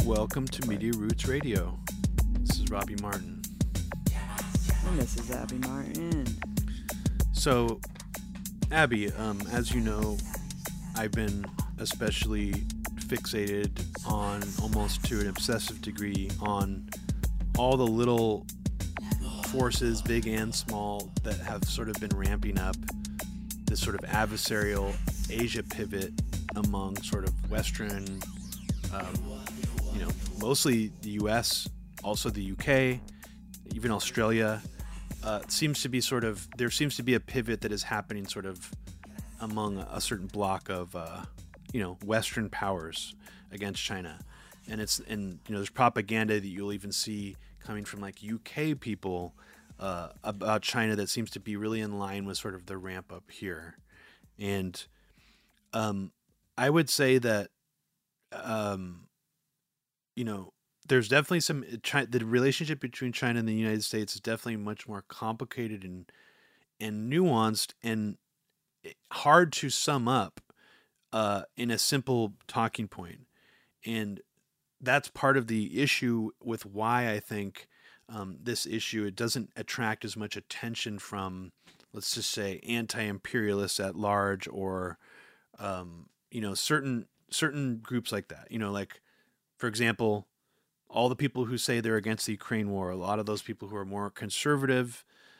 Welcome to Media Roots Radio. This is Robbie Martin. And this is Abby Martin. So, Abby, as you know, I've been especially fixated on, almost to an obsessive degree, on all the little forces, big and small, that have sort of been ramping up this sort of adversarial Asia pivot among sort of Western, mostly the US, also the UK, even Australia. There seems to be a pivot that is happening sort of among a certain block of, Western powers against China. And there's propaganda that you'll even see coming from like UK people about China that seems to be really in line with sort of the ramp up here. And I would say that, there's definitely the relationship between China and the United States is definitely much more complicated and nuanced and hard to sum up in a simple talking point. And that's part of the issue with why I think this issue, it doesn't attract as much attention from, let's just say, anti-imperialists at large, or certain groups like that. Like, for example, all the people who say they're against the Ukraine war, a lot of those people who are more conservative,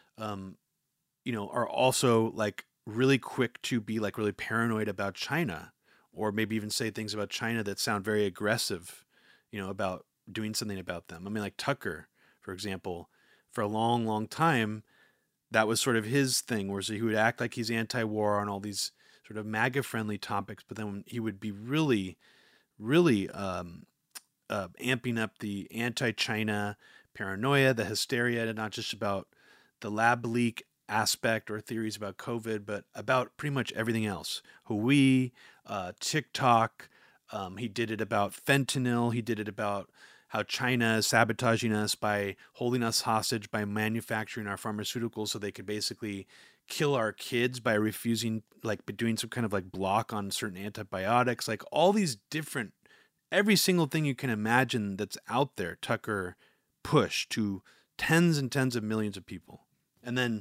are also like really quick to be like really paranoid about China, or maybe even say things about China that sound very aggressive, about doing something about them. I mean, like Tucker, for example, for a long, long time, that was sort of his thing, where he would act like he's anti-war on all these sort of MAGA-friendly topics, but then he would be really, really amping up the anti-China paranoia, the hysteria, not just about the lab leak aspect or theories about COVID, but about pretty much everything else. Huawei, TikTok. He did it about fentanyl. He did it about how China is sabotaging us by holding us hostage by manufacturing our pharmaceuticals so they could basically kill our kids by refusing, like doing some kind of like block on certain antibiotics. Like all these different, every single thing you can imagine that's out there, Tucker pushed to tens and tens of millions of people. And then,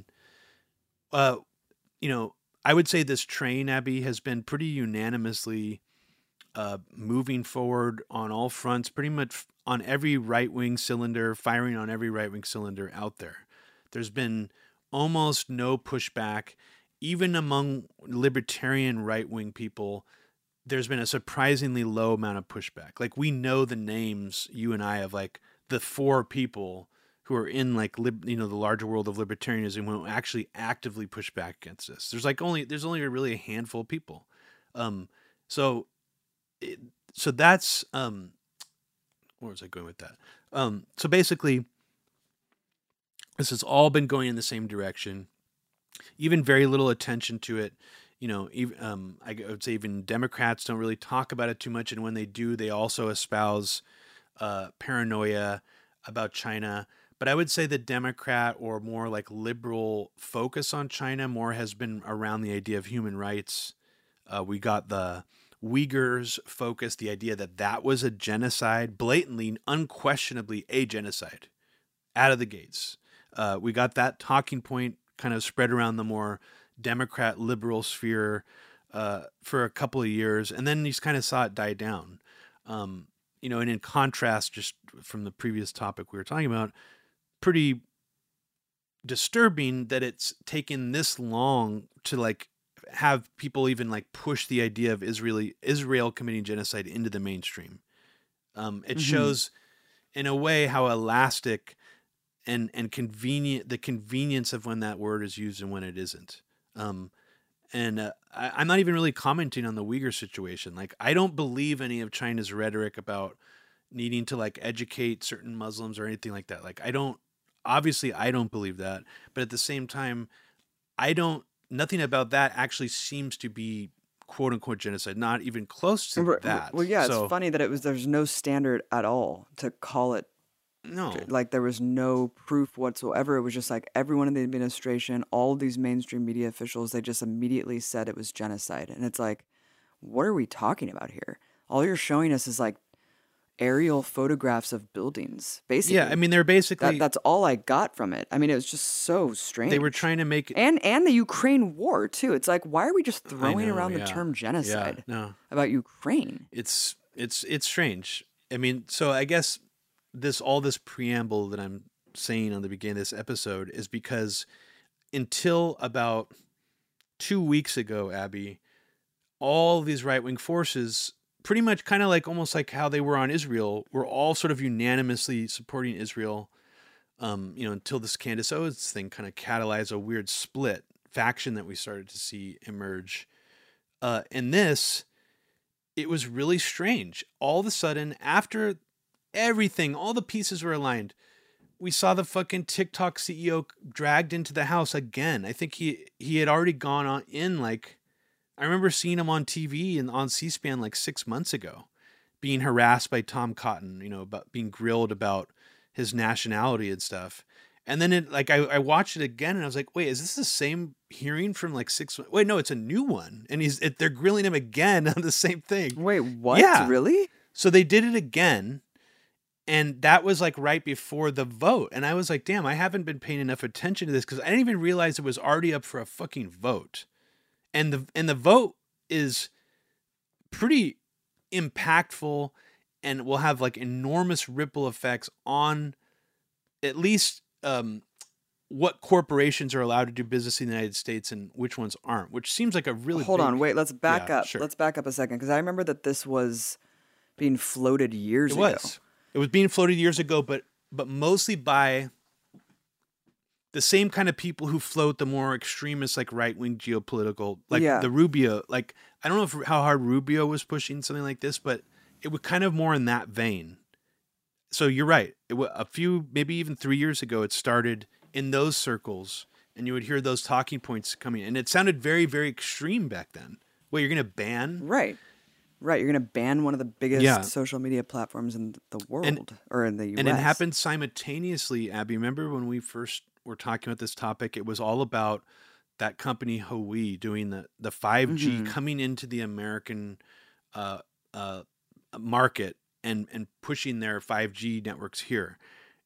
I would say this train, Abby, has been pretty unanimously moving forward on all fronts, pretty much on every right-wing cylinder, firing on every right-wing cylinder out there. There's been almost no pushback. Even among libertarian right-wing people, there's been a surprisingly low amount of pushback. Like, we know the names, you and I, of like the four people who are in like the larger world of libertarianism who actually actively push back against this. There's only really a handful of people. So that's where was I going with that? So basically, this has all been going in the same direction. Even very little attention to it. I would say even Democrats don't really talk about it too much, and when they do, they also espouse paranoia about China. But I would say the Democrat or more like liberal focus on China more has been around the idea of human rights. We got the Uyghurs focus, the idea that was a genocide, blatantly, unquestionably a genocide, out of the gates. We got that talking point kind of spread around the more Democrat liberal sphere for a couple of years, and then you just kind of saw it die down. And in contrast, just from the previous topic we were talking about, pretty disturbing that it's taken this long to like have people even like push the idea of Israel committing genocide into the mainstream. It shows in a way how elastic and convenient the convenience of when that word is used and when it isn't. I'm not even really commenting on the Uyghur situation. Like, I don't believe any of China's rhetoric about needing to like educate certain Muslims or anything like that. Like, I don't believe that, but at the same time, nothing about that actually seems to be quote unquote genocide, not even close to that. Well, yeah, it's funny that there's no standard at all to call it. No. Like, there was no proof whatsoever. It was just like everyone in the administration, all these mainstream media officials, they just immediately said it was genocide. And it's like, what are we talking about here? All you're showing us is like aerial photographs of buildings, Yeah, I basically. mean they're basically That's all I got from it. I mean, it was just so they were strange. trying to make it. And the Ukraine war too. It's like, why are we just I throwing know, around the yeah. term Yeah, genocide no. about Ukraine? It's strange. I mean, so I guess this preamble that I'm saying on the beginning of this episode is because until about 2 weeks ago, Abby, all these right wing forces, pretty much kind of like almost like how they were on Israel, were all sort of unanimously supporting Israel. Until this Candace Owens thing kind of catalyzed a weird split faction that we started to see emerge. And this, it was really strange. All of a sudden, after everything, all the pieces were aligned, we saw the fucking TikTok CEO dragged into the house again. I think he had already gone on in like I remember seeing him on TV and on C-SPAN like 6 months ago, being harassed by Tom Cotton, about being grilled about his nationality and stuff. And then I watched it again and I was like, wait, is this the same hearing from like 6 months? Wait, no, it's a new one. And they're grilling him again on the same thing. Wait, what? Yeah. Really? So they did it again. And that was like right before the vote. And I was like, damn, I haven't been paying enough attention to this because I didn't even realize it was already up for a fucking vote. And the vote is pretty impactful and will have like enormous ripple effects on at least what corporations are allowed to do business in the United States and which ones aren't, which seems like a really Hold big... on, wait, let's back Yeah, up. sure. Let's back up a second because I remember that this was being floated years It ago. was. It was being floated years ago, but mostly by the same kind of people who float the more extremist, like right-wing geopolitical, like Yeah. the Rubio. Like, I don't know how hard Rubio was pushing something like this, but it was kind of more in that vein. So you're right. A few, maybe even 3 years ago, it started in those circles, and you would hear those talking points coming, and it sounded very, very extreme back then. Well, you're going to ban? Right. Right. You're going to ban one of the biggest Yeah. social media platforms in the world or in the US. And it happened simultaneously, Abby. Remember when we first were talking about this topic? It was all about that company Huawei doing the 5G coming into the American market and pushing their 5G networks here.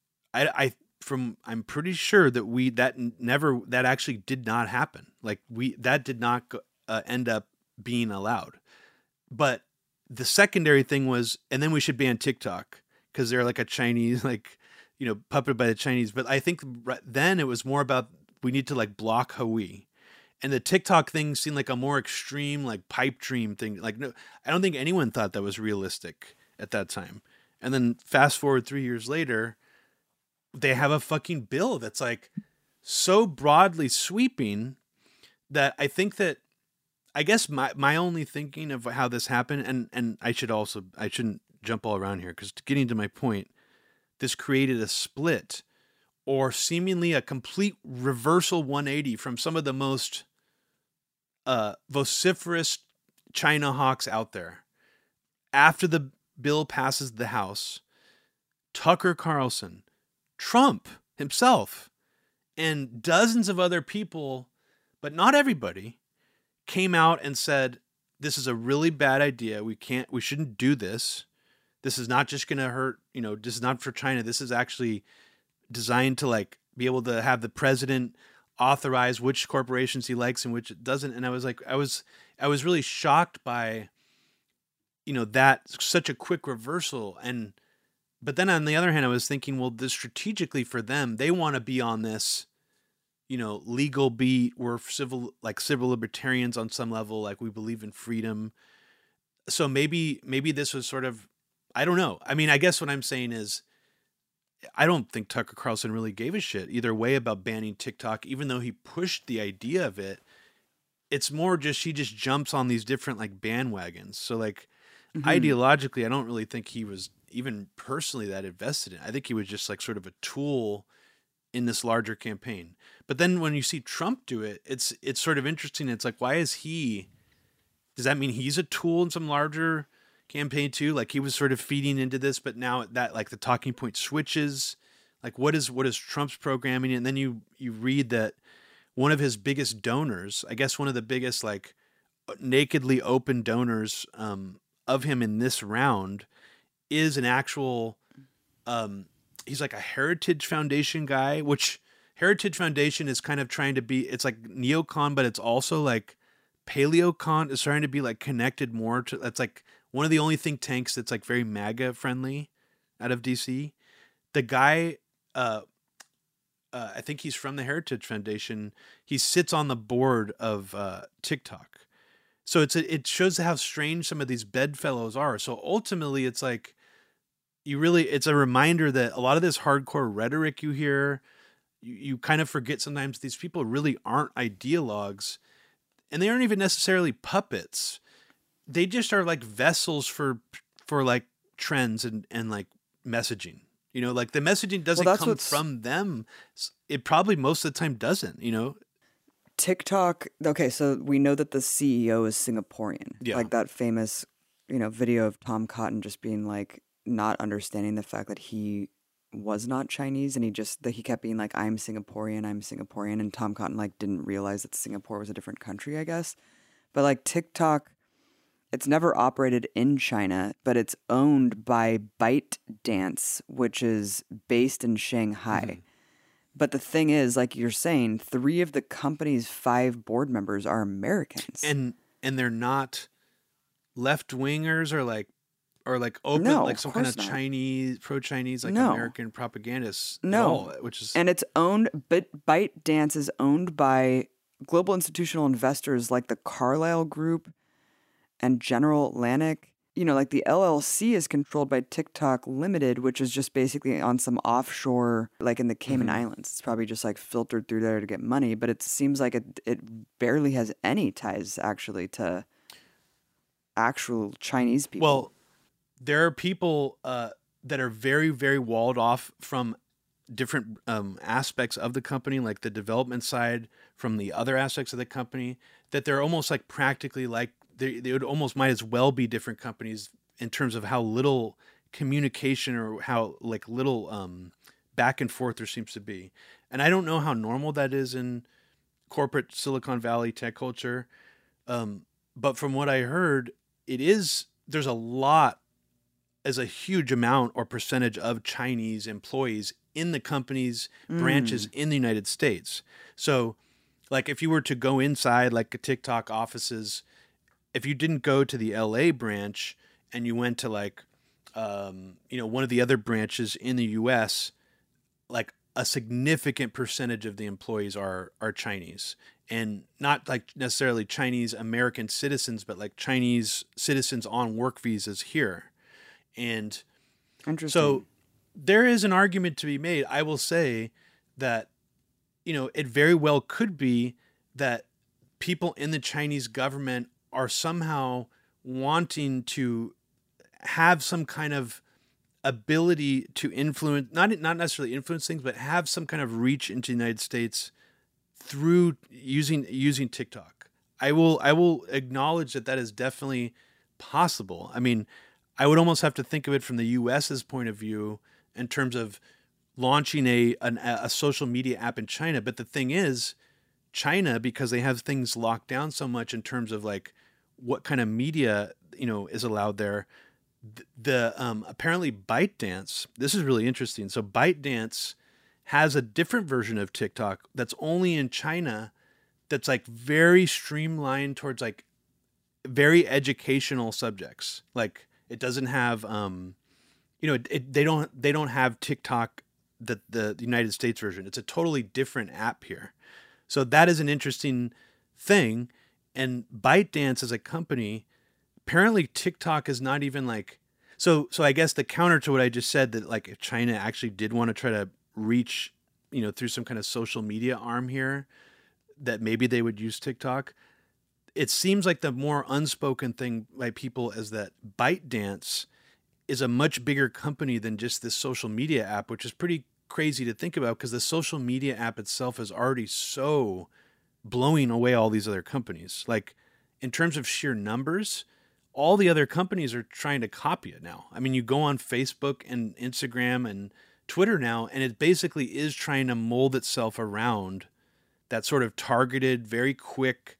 I'm pretty sure that that actually did not happen. Like that did not end up being allowed. But the secondary thing was, and then we should ban TikTok because they're like a Chinese, puppeted by the Chinese. But I think then it was more about we need to like block Huawei. And the TikTok thing seemed like a more extreme, like pipe dream thing. Like, no, I don't think anyone thought that was realistic at that time. And then fast forward 3 years later, they have a fucking bill that's like so broadly sweeping that I think that, I guess my only thinking of how this happened, and I shouldn't jump all around here because getting to my point, this created a split or seemingly a complete reversal 180 from some of the most vociferous China hawks out there. After the bill passes the House, Tucker Carlson, Trump himself, and dozens of other people, but not everybody, came out and said, this is a really bad idea. We shouldn't do this. This is not just going to hurt, this is not for China. This is actually designed to like be able to have the president authorize which corporations he likes and which it doesn't. And I was like, I was really shocked by, that such a quick reversal. But then on the other hand, I was thinking, well, this strategically for them, they want to be on this, legal beat. We're civil libertarians on some level. Like we believe in freedom. So maybe this was sort of, I don't know. I mean, I guess what I'm saying is, I don't think Tucker Carlson really gave a shit either way about banning TikTok, even though he pushed the idea of it. It's more just, he just jumps on these different like bandwagons. So like ideologically, I don't really think he was even personally that invested in it. I think he was just like sort of a tool in this larger campaign. But then when you see Trump do it, it's sort of interesting. It's like, why is does that mean he's a tool in some larger campaign too? Like he was sort of feeding into this, but now that like the talking point switches, like what is Trump's programming? And then you read that one of his biggest donors, I guess one of the biggest like nakedly open donors of him in this round is an actual he's like a Heritage Foundation guy, which Heritage Foundation is kind of trying to be, it's like neocon, but it's also like paleocon is trying to be like connected more to, that's like one of the only think tanks that's like very MAGA friendly out of DC. The guy, I think he's from the Heritage Foundation. He sits on the board of TikTok. So it shows how strange some of these bedfellows are. So ultimately, it's like it's a reminder that a lot of this hardcore rhetoric you hear, you kind of forget sometimes these people really aren't ideologues, and they aren't even necessarily puppets. They just are like vessels for like trends and like messaging. Like the messaging doesn't come from them. It probably most of the time doesn't, TikTok. Okay, so we know that the CEO is Singaporean. Yeah. Like that famous, video of Tom Cotton just being like not understanding the fact that he was not Chinese, and he kept being like, I'm Singaporean, and Tom Cotton like didn't realize that Singapore was a different country, I guess. But like TikTok, it's never operated in China, but it's owned by ByteDance, which is based in Shanghai. Mm-hmm. But the thing is, like you're saying, 3 of the company's 5 board members are Americans. And they're not left-wingers or open, like some kind of not. Chinese, pro-Chinese, like American propagandists. No. And it's owned, but ByteDance is owned by global institutional investors like the Carlyle Group and General Atlantic. Like the LLC is controlled by TikTok Limited, which is just basically on some offshore, like in the Cayman Islands. It's probably just like filtered through there to get money, but it seems like it barely has any ties actually to actual Chinese people. Well, there are people that are very, very walled off from different aspects of the company, like the development side, from the other aspects of the company, that they're almost like practically like they would almost might as well be different companies in terms of how little communication or how like little back and forth there seems to be. And I don't know how normal that is in corporate Silicon Valley tech culture. But from what I heard, there's a huge amount or percentage of Chinese employees in the company's branches in the United States. So like if you were to go inside like a TikTok offices, if you didn't go to the LA branch and you went to like, one of the other branches in the US, like a significant percentage of the employees are Chinese, and not like necessarily Chinese American citizens, but like Chinese citizens on work visas here. And so there is an argument to be made. I will say that, it very well could be that people in the Chinese government are somehow wanting to have some kind of ability to influence, not necessarily influence things, but have some kind of reach into the United States through using TikTok. I will acknowledge that is definitely possible. I mean, I would almost have to think of it from the US's point of view in terms of launching a social media app in China. But the thing is, China, because they have things locked down so much in terms of like what kind of media, is allowed there. The apparently ByteDance, this is really interesting. So ByteDance has a different version of TikTok that's only in China, that's like very streamlined towards like very educational subjects. Like it doesn't have they don't have TikTok, the United States version. It's a totally different app here. So that is an interesting thing. And ByteDance as a company, apparently TikTok is not even like, so I guess the counter to what I just said, that like if China actually did want to try to reach, through some kind of social media arm here, that maybe they would use TikTok. It seems like the more unspoken thing by people is that ByteDance is a much bigger company than just this social media app, which is pretty crazy to think about because the social media app itself is already so blowing away all these other companies. Like in terms of sheer numbers, all the other companies are trying to copy it now. I mean, you go on Facebook and Instagram and Twitter now, and it basically is trying to mold itself around that sort of targeted, very quick,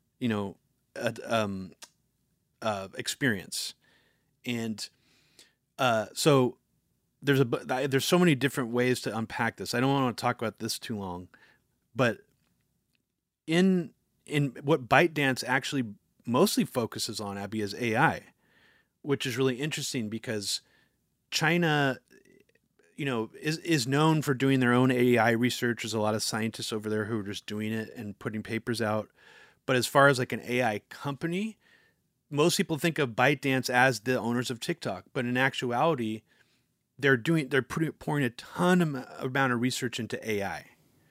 experience. And So there's so many different ways to unpack this. I don't want to talk about this too long, but in what ByteDance actually mostly focuses on, Abby, is AI, which is really interesting because China, is known for doing their own AI research. There's a lot of scientists over there who are just doing it and putting papers out. But as far as like an AI company, most people think of ByteDance as the owners of TikTok, but in actuality, pouring a amount of research into AI,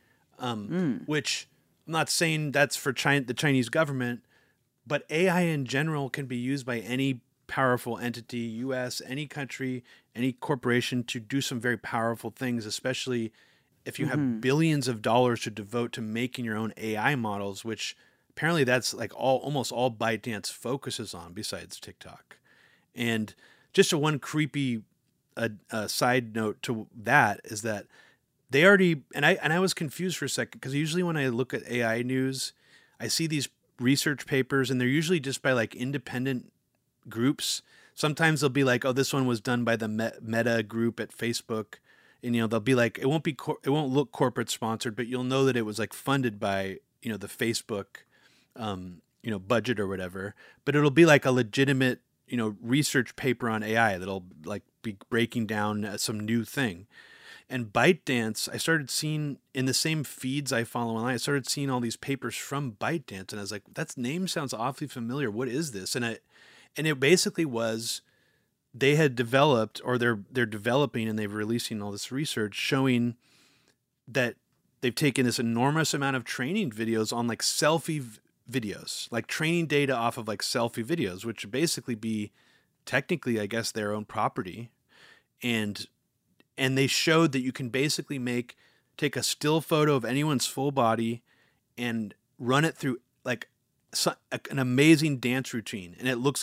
Mm. which I'm not saying that's for the Chinese government, but AI in general can be used by any powerful entity, U.S., any country, any corporation, to do some very powerful things, especially if you have Mm-hmm. billions of dollars to devote to making your own AI models, which apparently that's like almost all ByteDance focuses on besides TikTok. And just a one creepy side note to that is that they already, and I was confused for a second because usually when I look at AI news, I see these research papers and they're usually just by like independent groups. Sometimes they'll be like, "Oh, this one was done by the Meta group at Facebook," and they'll be like, it won't look corporate sponsored, but you'll know that it was like funded by the Facebook, budget or whatever. But it'll be like a legitimate research paper on AI that'll like be breaking down some new thing. And ByteDance, I started seeing in the same feeds I follow online. I started seeing all these papers from ByteDance, and I was like, "That name sounds awfully familiar. What is this?" And it basically was they had developed, or they're developing, and they're releasing all this research showing that they've taken this enormous amount of training videos on like videos, like training data off of like selfie videos, which would basically be technically, I guess, their own property, and they showed that you can basically take a still photo of anyone's full body and run it through like an amazing dance routine, and it looks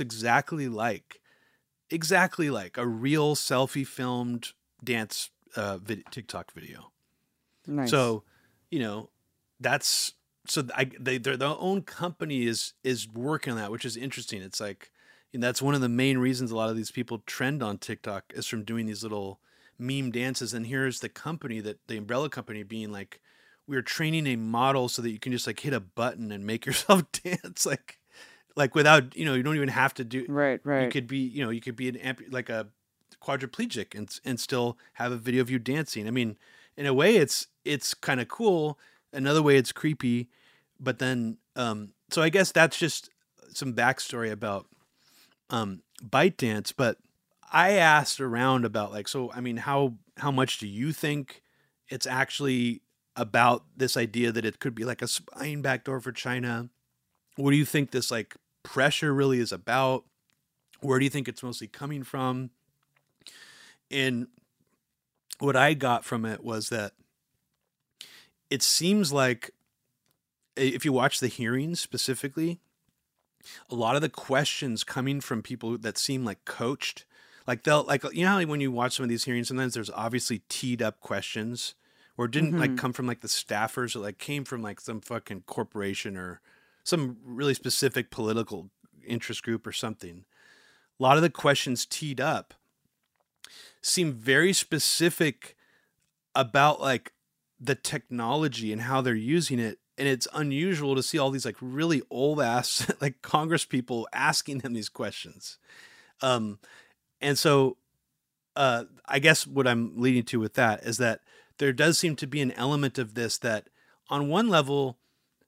exactly like a real selfie filmed dance TikTok video. Nice. So, you know, that's their own company is working on that, which is interesting. It's like, that's one of the main reasons a lot of these people trend on TikTok is from doing these little meme dances. And here's the umbrella company being like, we're training a model so that you can just like hit a button and make yourself dance like without, you don't even have to do. Right, You right. could be, you could be like a quadriplegic and still have a video of you dancing. I mean, in a way it's kind of cool. Another way it's creepy. But then so I guess that's just some backstory about ByteDance. But I asked around about like, so I mean, how much do you think it's actually about this idea that it could be like a spying backdoor for China? What do you think this like pressure really is about? Where do you think it's mostly coming from? And what I got from it was that it seems like, if you watch the hearings specifically, a lot of the questions coming from people that seem like coached, like they'll like, how like when you watch some of these hearings, sometimes there's obviously teed up questions, or it didn't like Mm-hmm. come from like the staffers, or like came from like some fucking corporation or some really specific political interest group or something. A lot of the questions teed up seem very specific about like the technology and how they're using it. And it's unusual to see all these like really old ass like Congress people asking them these questions. Um, and so I guess what I'm leading to with that is that there does seem to be an element of this that on one level,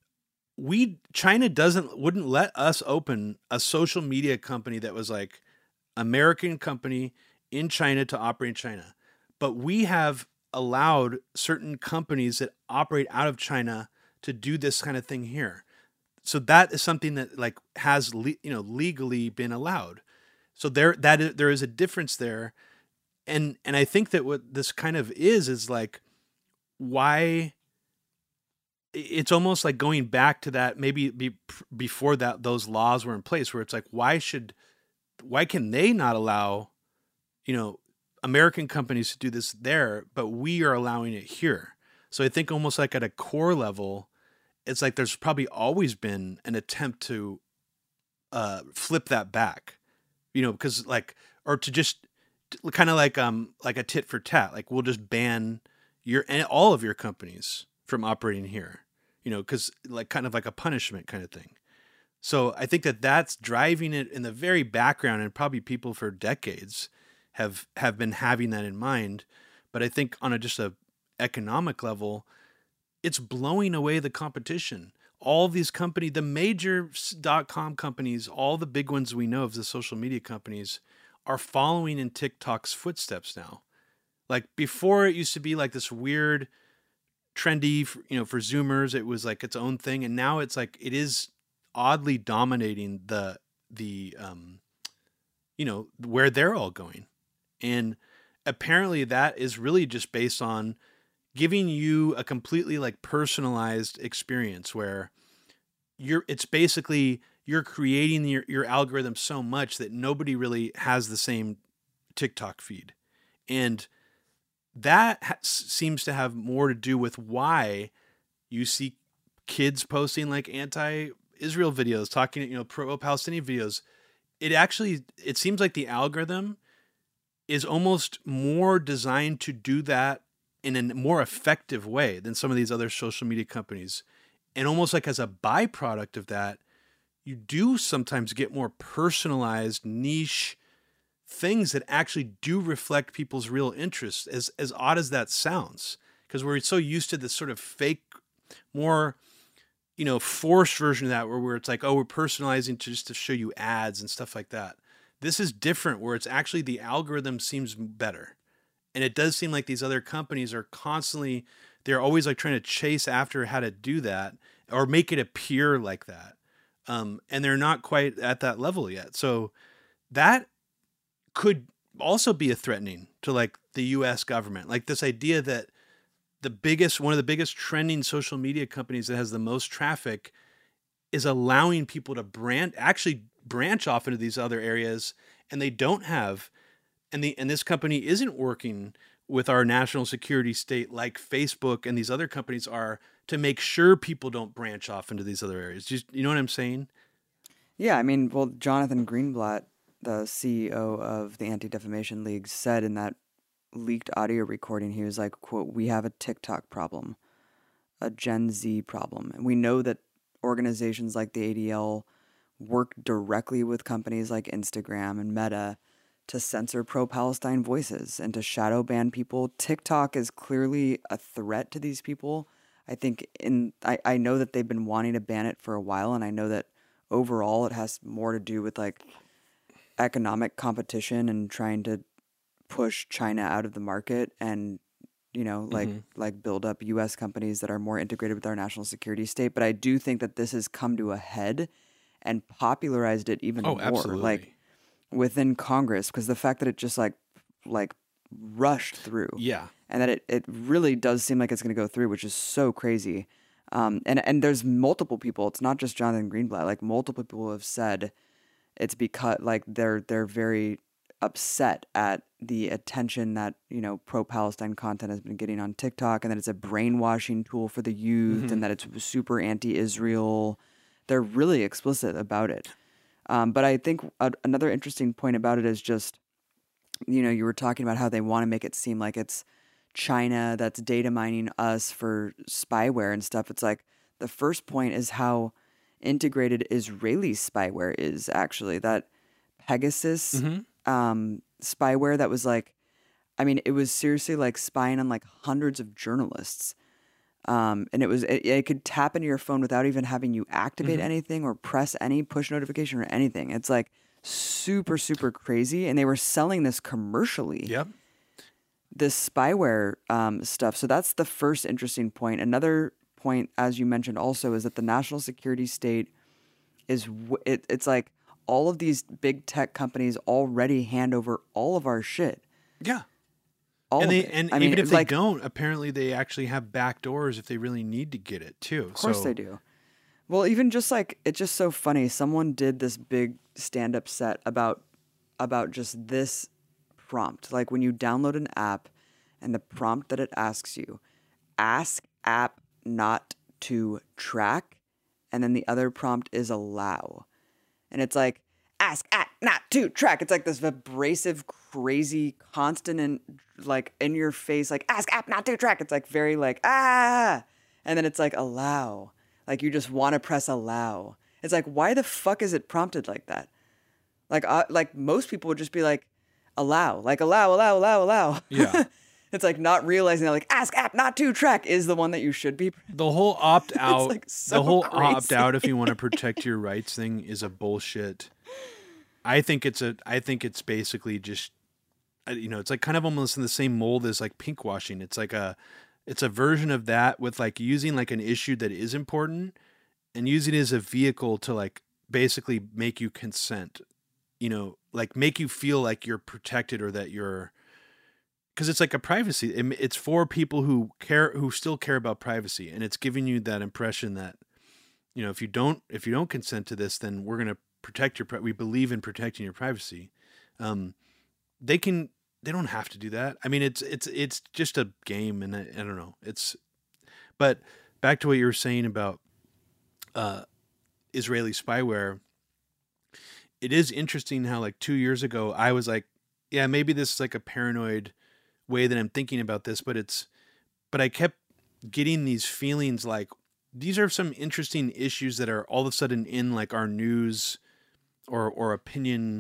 China wouldn't let us open a social media company that was like American company in China to operate in China. But we have allowed certain companies that operate out of China to do this kind of thing here. So that is something that like has legally been allowed. So there is a difference there. And I think that what this kind of is like, why it's almost like going back to that, maybe before that those laws were in place, where it's like, why can they not allow you know American companies to do this there, but we are allowing it here? So I think almost like at a core level, it's like there's probably always been an attempt to flip that back, because like, or to just kind of like a tit for tat. Like we'll just ban all of your companies from operating here, because like kind of like a punishment kind of thing. So I think that that's driving it in the very background, and probably people for decades have been having that in mind. But I think on just a economic level, it's blowing away the competition. All these companies, the major .com companies, all the big ones we know of, the social media companies, are following in TikTok's footsteps now. Like before, it used to be like this weird, trendy, for Zoomers, it was like its own thing, and now it's like it is oddly dominating where they're all going. And apparently that is really just based on giving you a completely like personalized experience where it's basically you're creating your algorithm so much that nobody really has the same TikTok feed. And that seems to have more to do with why you see kids posting like anti-Israel videos, talking, pro-Palestinian videos. It seems like the algorithm is almost more designed to do that in a more effective way than some of these other social media companies. And almost like as a byproduct of that, you do sometimes get more personalized niche things that actually do reflect people's real interests, as odd as that sounds, because we're so used to this sort of fake, more, forced version of that where it's like, oh, we're personalizing just to show you ads and stuff like that. This is different, where it's actually the algorithm seems better. And it does seem like these other companies are they're always like trying to chase after how to do that or make it appear like that. And they're not quite at that level yet. So that could also be a threatening to like the US government. Like this idea that one of the biggest trending social media companies that has the most traffic is allowing people to branch off into these other areas, and they don't have, and this company isn't working with our national security state like Facebook and these other companies are, to make sure people don't branch off into these other areas. You know what I'm saying? Yeah, I mean, well, Jonathan Greenblatt, the CEO of the Anti-Defamation League, said in that leaked audio recording, he was like, quote, "We have a TikTok problem, a Gen Z problem. And we know that organizations like the ADL work directly with companies like Instagram and Meta to censor pro-Palestine voices and to shadow ban people. TikTok is clearly a threat to these people. I think I know that they've been wanting to ban it for a while, and I know that overall it has more to do with like economic competition and trying to push China out of the market and like build up US companies that are more integrated with our national security state. But I do think that this has come to a head and popularized it even more. Absolutely. Like within Congress, because the fact that it just like rushed through. Yeah. And that it really does seem like it's going to go through, which is so crazy. And there's multiple people. It's not just Jonathan Greenblatt. Like multiple people have said it's because like they're very upset at the attention that pro-Palestine content has been getting on TikTok, and that it's a brainwashing tool for the youth, and that it's super anti-Israel. They're really explicit about it. But I think another interesting point about it is just, you were talking about how they want to make it seem like it's China that's data mining us for spyware and stuff. It's like the first point is how integrated Israeli spyware is actually. That Pegasus spyware that was like, I mean, it was seriously like spying on like hundreds of journalists. And it could tap into your phone without even having you activate anything or press any push notification or anything. It's like super, super crazy. And they were selling this commercially. Yep. This spyware stuff. So that's the first interesting point. Another point, as you mentioned also, is that the national security state it's like all of these big tech companies already hand over all of our shit. Yeah. And even if they don't, apparently they actually have back doors if they really need to get it too. Of course they do. Well, even just like, it's just so funny. Someone did this big stand-up set about just this prompt. Like when you download an app and the prompt that it asks you, ask app not to track, and then the other prompt is allow. And it's like, ask at not to track. It's like this abrasive, crazy, constant and like in your face, like ask app not to track. It's like very like and then it's like allow. Like you just want to press allow. It's like, why the fuck is it prompted like that? Like most people would just be like allow, like allow. Yeah. It's like not realizing that like ask app not to track is the one that you should be. The whole opt out, like so the whole crazy. opt out if you want to protect your rights thing is a bullshit. I think it's basically just, it's like kind of almost in the same mold as like pink washing. It's a version of that with like using like an issue that is important and using it as a vehicle to like basically make you consent, like make you feel like you're protected or that you're, because it's like a privacy. It's for people who still care about privacy, and it's giving you that impression that, if you don't consent to this, then we're gonna protect we believe in protecting your privacy. They don't have to do that. I mean, it's just a game, and I don't know. But back to what you were saying about Israeli spyware. It is interesting how like 2 years ago I was like, yeah, maybe this is like a paranoid way that I'm thinking about this, but I kept getting these feelings like these are some interesting issues that are all of a sudden in like our news or opinion,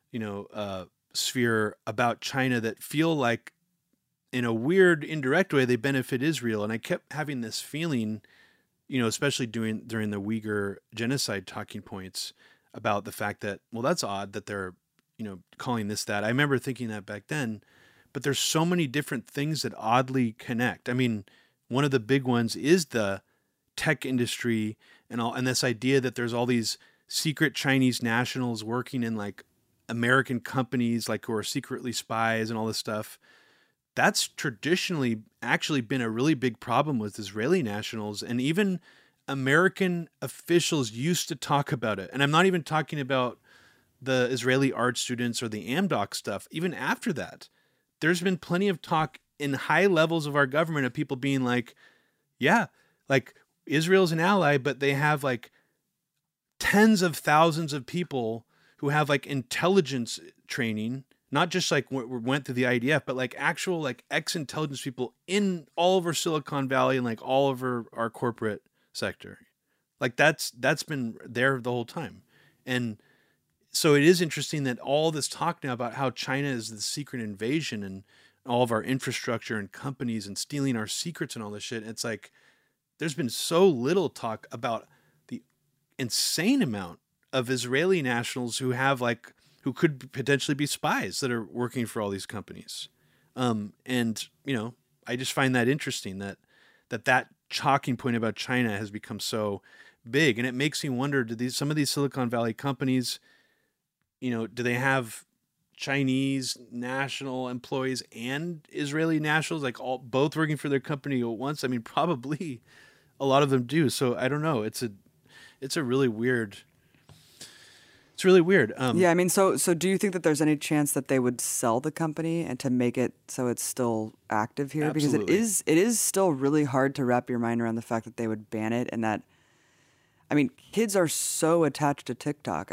sphere about China that feel like in a weird indirect way they benefit Israel. And I kept having this feeling, especially during the Uyghur genocide talking points about the fact that, well, that's odd that they're, calling this that. I remember thinking that back then. But there's so many different things that oddly connect. I mean, one of the big ones is the tech industry and this idea that there's all these secret Chinese nationals working in like American companies, like who are secretly spies and all this stuff. That's traditionally actually been a really big problem with Israeli nationals, and even American officials used to talk about it. And I'm not even talking about the Israeli art students or the Amdoc stuff. Even after that, there's been plenty of talk in high levels of our government of people being like, yeah, like Israel's an ally, but they have like tens of thousands of people who have like intelligence training, not just like went through the IDF, but like actual like ex-intelligence people in all over Silicon Valley and like all over our corporate sector. Like that's been there the whole time. And so it is interesting that all this talk now about how China is the secret invasion and all of our infrastructure and companies and stealing our secrets and all this shit. It's like, there's been so little talk about the insane amount of Israeli nationals who could potentially be spies that are working for all these companies. And I just find that interesting that talking point about China has become so big. And it makes me wonder, some of these Silicon Valley companies, do they have Chinese national employees and Israeli nationals, like both working for their company at once? I mean, probably a lot of them do. So I don't know. It's a really weird. It's really weird. Yeah, I mean, so do you think that there's any chance that they would sell the company and to make it so it's still active here? Absolutely. Because it is still really hard to wrap your mind around the fact that they would ban it, and that, I mean, kids are so attached to TikTok.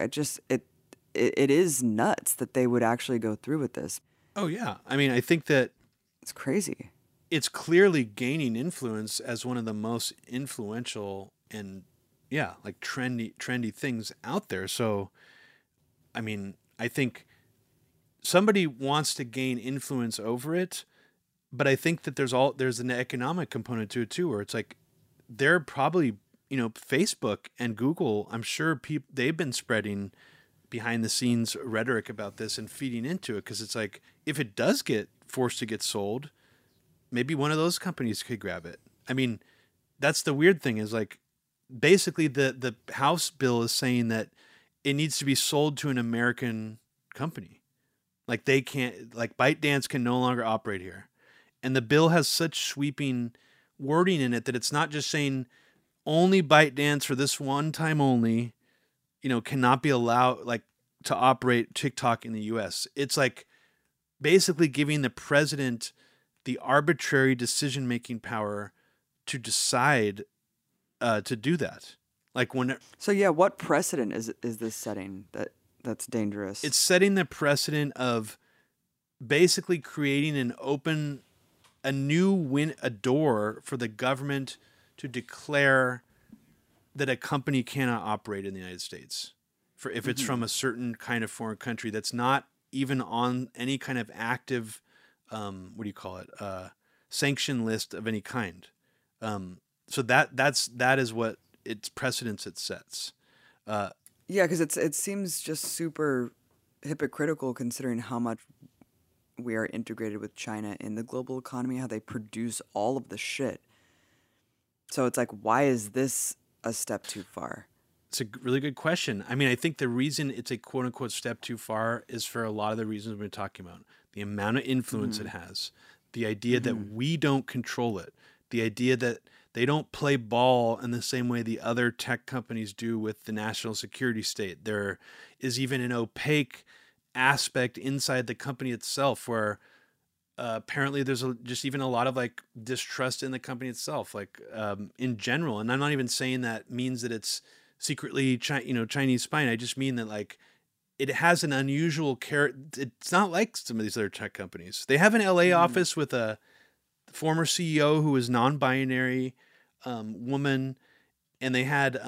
It is nuts that they would actually go through with this. Oh yeah, I mean, I think that it's crazy. It's clearly gaining influence as one of the most influential and like trendy things out there. So, I mean, I think somebody wants to gain influence over it, but I think that there's an economic component to it too, where it's like they're probably, Facebook and Google, I'm sure they've been spreading behind the scenes rhetoric about this and feeding into it, because it's like, if it does get forced to get sold, maybe one of those companies could grab it. I mean, that's the weird thing, is like, basically the House bill is saying that it needs to be sold to an American company. Like they can't, like ByteDance can no longer operate here. And the bill has such sweeping wording in it that it's not just saying only ByteDance for this one time only, cannot be allowed like to operate TikTok in the US. It's like basically giving the president the arbitrary decision-making power to decide to do that. Like when. So yeah, what precedent is this setting that That's dangerous. It's setting the precedent of basically creating a door for the government to declare that a company cannot operate in the United States for if it's from a certain kind of foreign country that's not even on any kind of active, what do you call it, sanction list of any kind. So that is what its precedence it sets. Yeah, because it seems just super hypocritical considering how much we are integrated with China in the global economy, how they produce all of the shit. So it's like, why is this a step too far? It's a really good question. I mean, I think the reason it's a quote unquote step too far is for a lot of the reasons we've been talking about. The amount of influence it has, the idea that we don't control it, the idea that they don't play ball in the same way the other tech companies do with the national security state. There is even an opaque aspect inside the company itself where apparently there's just even a lot of like distrust in the company itself, like in general. And I'm not even saying that means that it's secretly Chinese spying. I just mean that like it has an unusual character. It's not like some of these other tech companies. They have an LA office with a former CEO who was non-binary woman, and they had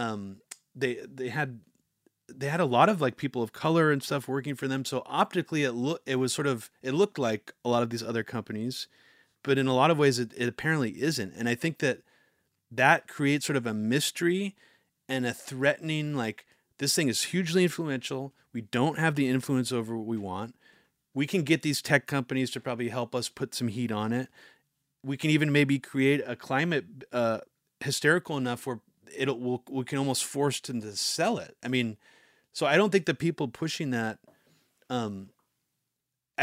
they had a lot of like people of color and stuff working for them. So optically, it looked like a lot of these other companies, but in a lot of ways, it apparently isn't. And I think that creates sort of a mystery and a threatening, like, this thing is hugely influential. We don't have the influence over what we want. We can get these tech companies to probably help us put some heat on it. We can even maybe create a climate hysterical enough where we can almost force them to sell it. I mean, so I don't think the people pushing that, I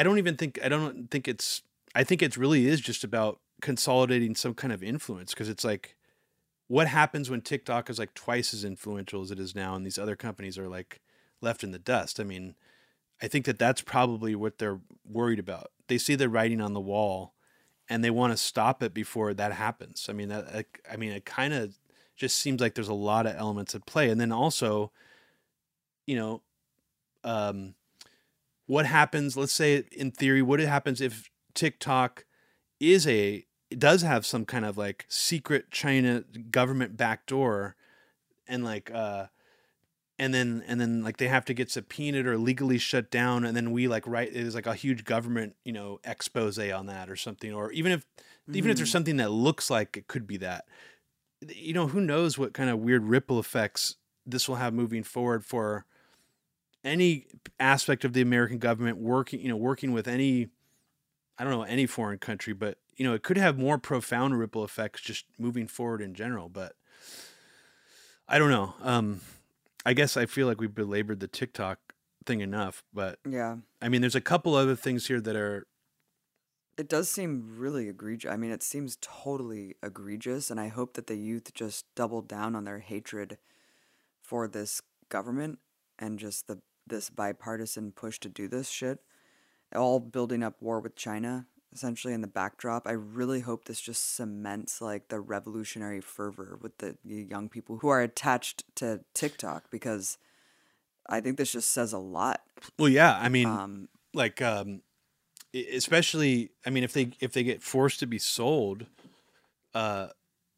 think it really is just about consolidating some kind of influence, because it's like, what happens when TikTok is like twice as influential as it is now and these other companies are like left in the dust? I mean, I think that's probably what they're worried about. They see the writing on the wall and they want to stop it before that happens. I mean, it kind of just seems like there's a lot of elements at play. And then also, what happens, let's say in theory, what happens if TikTok does have some kind of like secret China government backdoor, and like and then like they have to get subpoenaed or legally shut down, and then we like there's like a huge government expose on that or something, or even if there's something that looks like it could be that, who knows what kind of weird ripple effects this will have moving forward for any aspect of the American government working with any, I don't know, any foreign country, but it could have more profound ripple effects just moving forward in general. But I don't know. I guess I feel like we've belabored the TikTok thing enough, but Yeah. I mean, there's a couple other things here that are. It does seem really egregious. I mean, it seems totally egregious, and I hope that the youth just double down on their hatred for this government and just this bipartisan push to do this shit, all building up war with China, essentially in the backdrop. I really hope this just cements like the revolutionary fervor with the young people who are attached to TikTok, because I think this just says a lot. Well, yeah, I mean, especially, I mean, if they get forced to be sold, and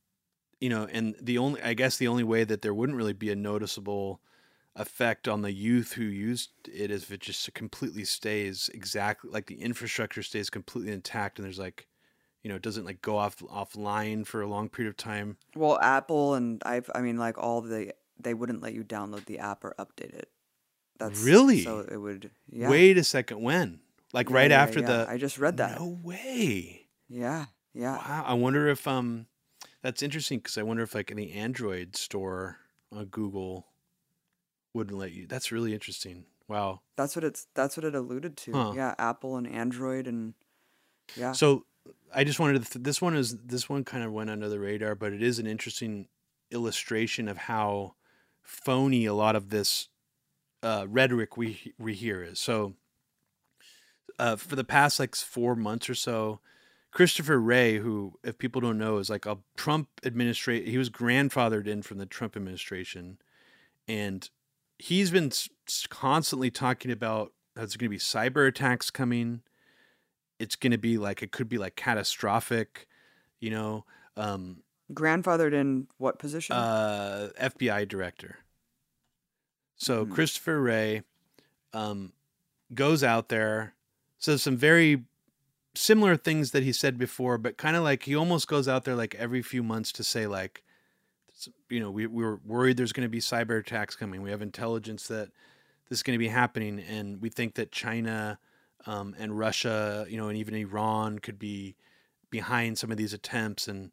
I guess the only way that there wouldn't really be a noticeable effect on the youth who used it is if it just completely stays exactly like the infrastructure stays completely intact, and there's like, it doesn't like go offline for a long period of time. Well, Apple and they wouldn't let you download the app or update it. That's really, so it would. Yeah. Wait a second, when? Like right after the. I just read that. No way. Yeah. Wow. I wonder if that's interesting, because I wonder if like in the Android store on Google wouldn't let you. That's really interesting. Wow. That's what it alluded to. Huh. Yeah, Apple and Android, and yeah. So I just wanted to. This one kind of went under the radar, but it is an interesting illustration of how phony a lot of this rhetoric we hear is. So for the past like 4 months or so, Christopher Wray, who, if people don't know, is like a Trump administrator. He was grandfathered in from the Trump administration, and he's been constantly talking about there's going to be cyber attacks coming. It's going to be like, it could be like catastrophic, you know. Grandfathered in what position? FBI director. So Christopher Wray goes out there, says some very similar things that he said before, but kind of like he almost goes out there like every few months to say like, you know, we're worried there's going to be cyber attacks coming. We have intelligence that this is going to be happening, and we think that China and Russia, you know, and even Iran could be behind some of these attempts. And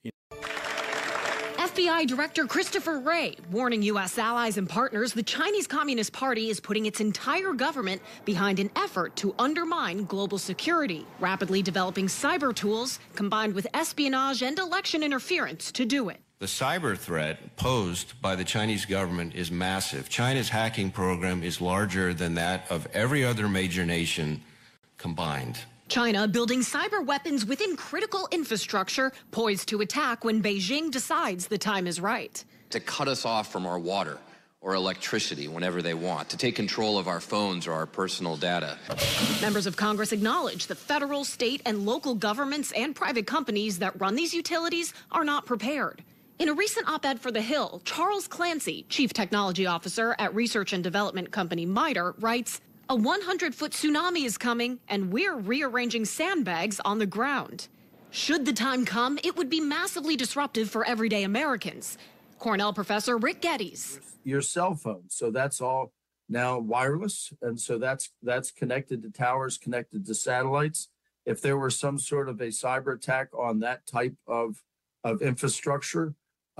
FBI Director Christopher Wray warning U.S. allies and partners the Chinese Communist Party is putting its entire government behind an effort to undermine global security, rapidly developing cyber tools combined with espionage and election interference to do it. The cyber threat posed by the Chinese government is massive. China's hacking program is larger than that of every other major nation combined. China building cyber weapons within critical infrastructure poised to attack when Beijing decides the time is right. To cut us off from our water or electricity whenever they want, to take control of our phones or our personal data. Members of Congress acknowledge the federal, state, and local governments and private companies that run these utilities are not prepared. In a recent op-ed for The Hill, Charles Clancy, Chief Technology Officer at research and development company MITRE, writes, "A 100-foot tsunami is coming, and we're rearranging sandbags on the ground. Should the time come, it would be massively disruptive for everyday Americans." Cornell professor Rick Geddes. Your cell phone, so that's all now wireless, and so that's connected to towers, connected to satellites. If there were some sort of a cyber attack on that type of infrastructure,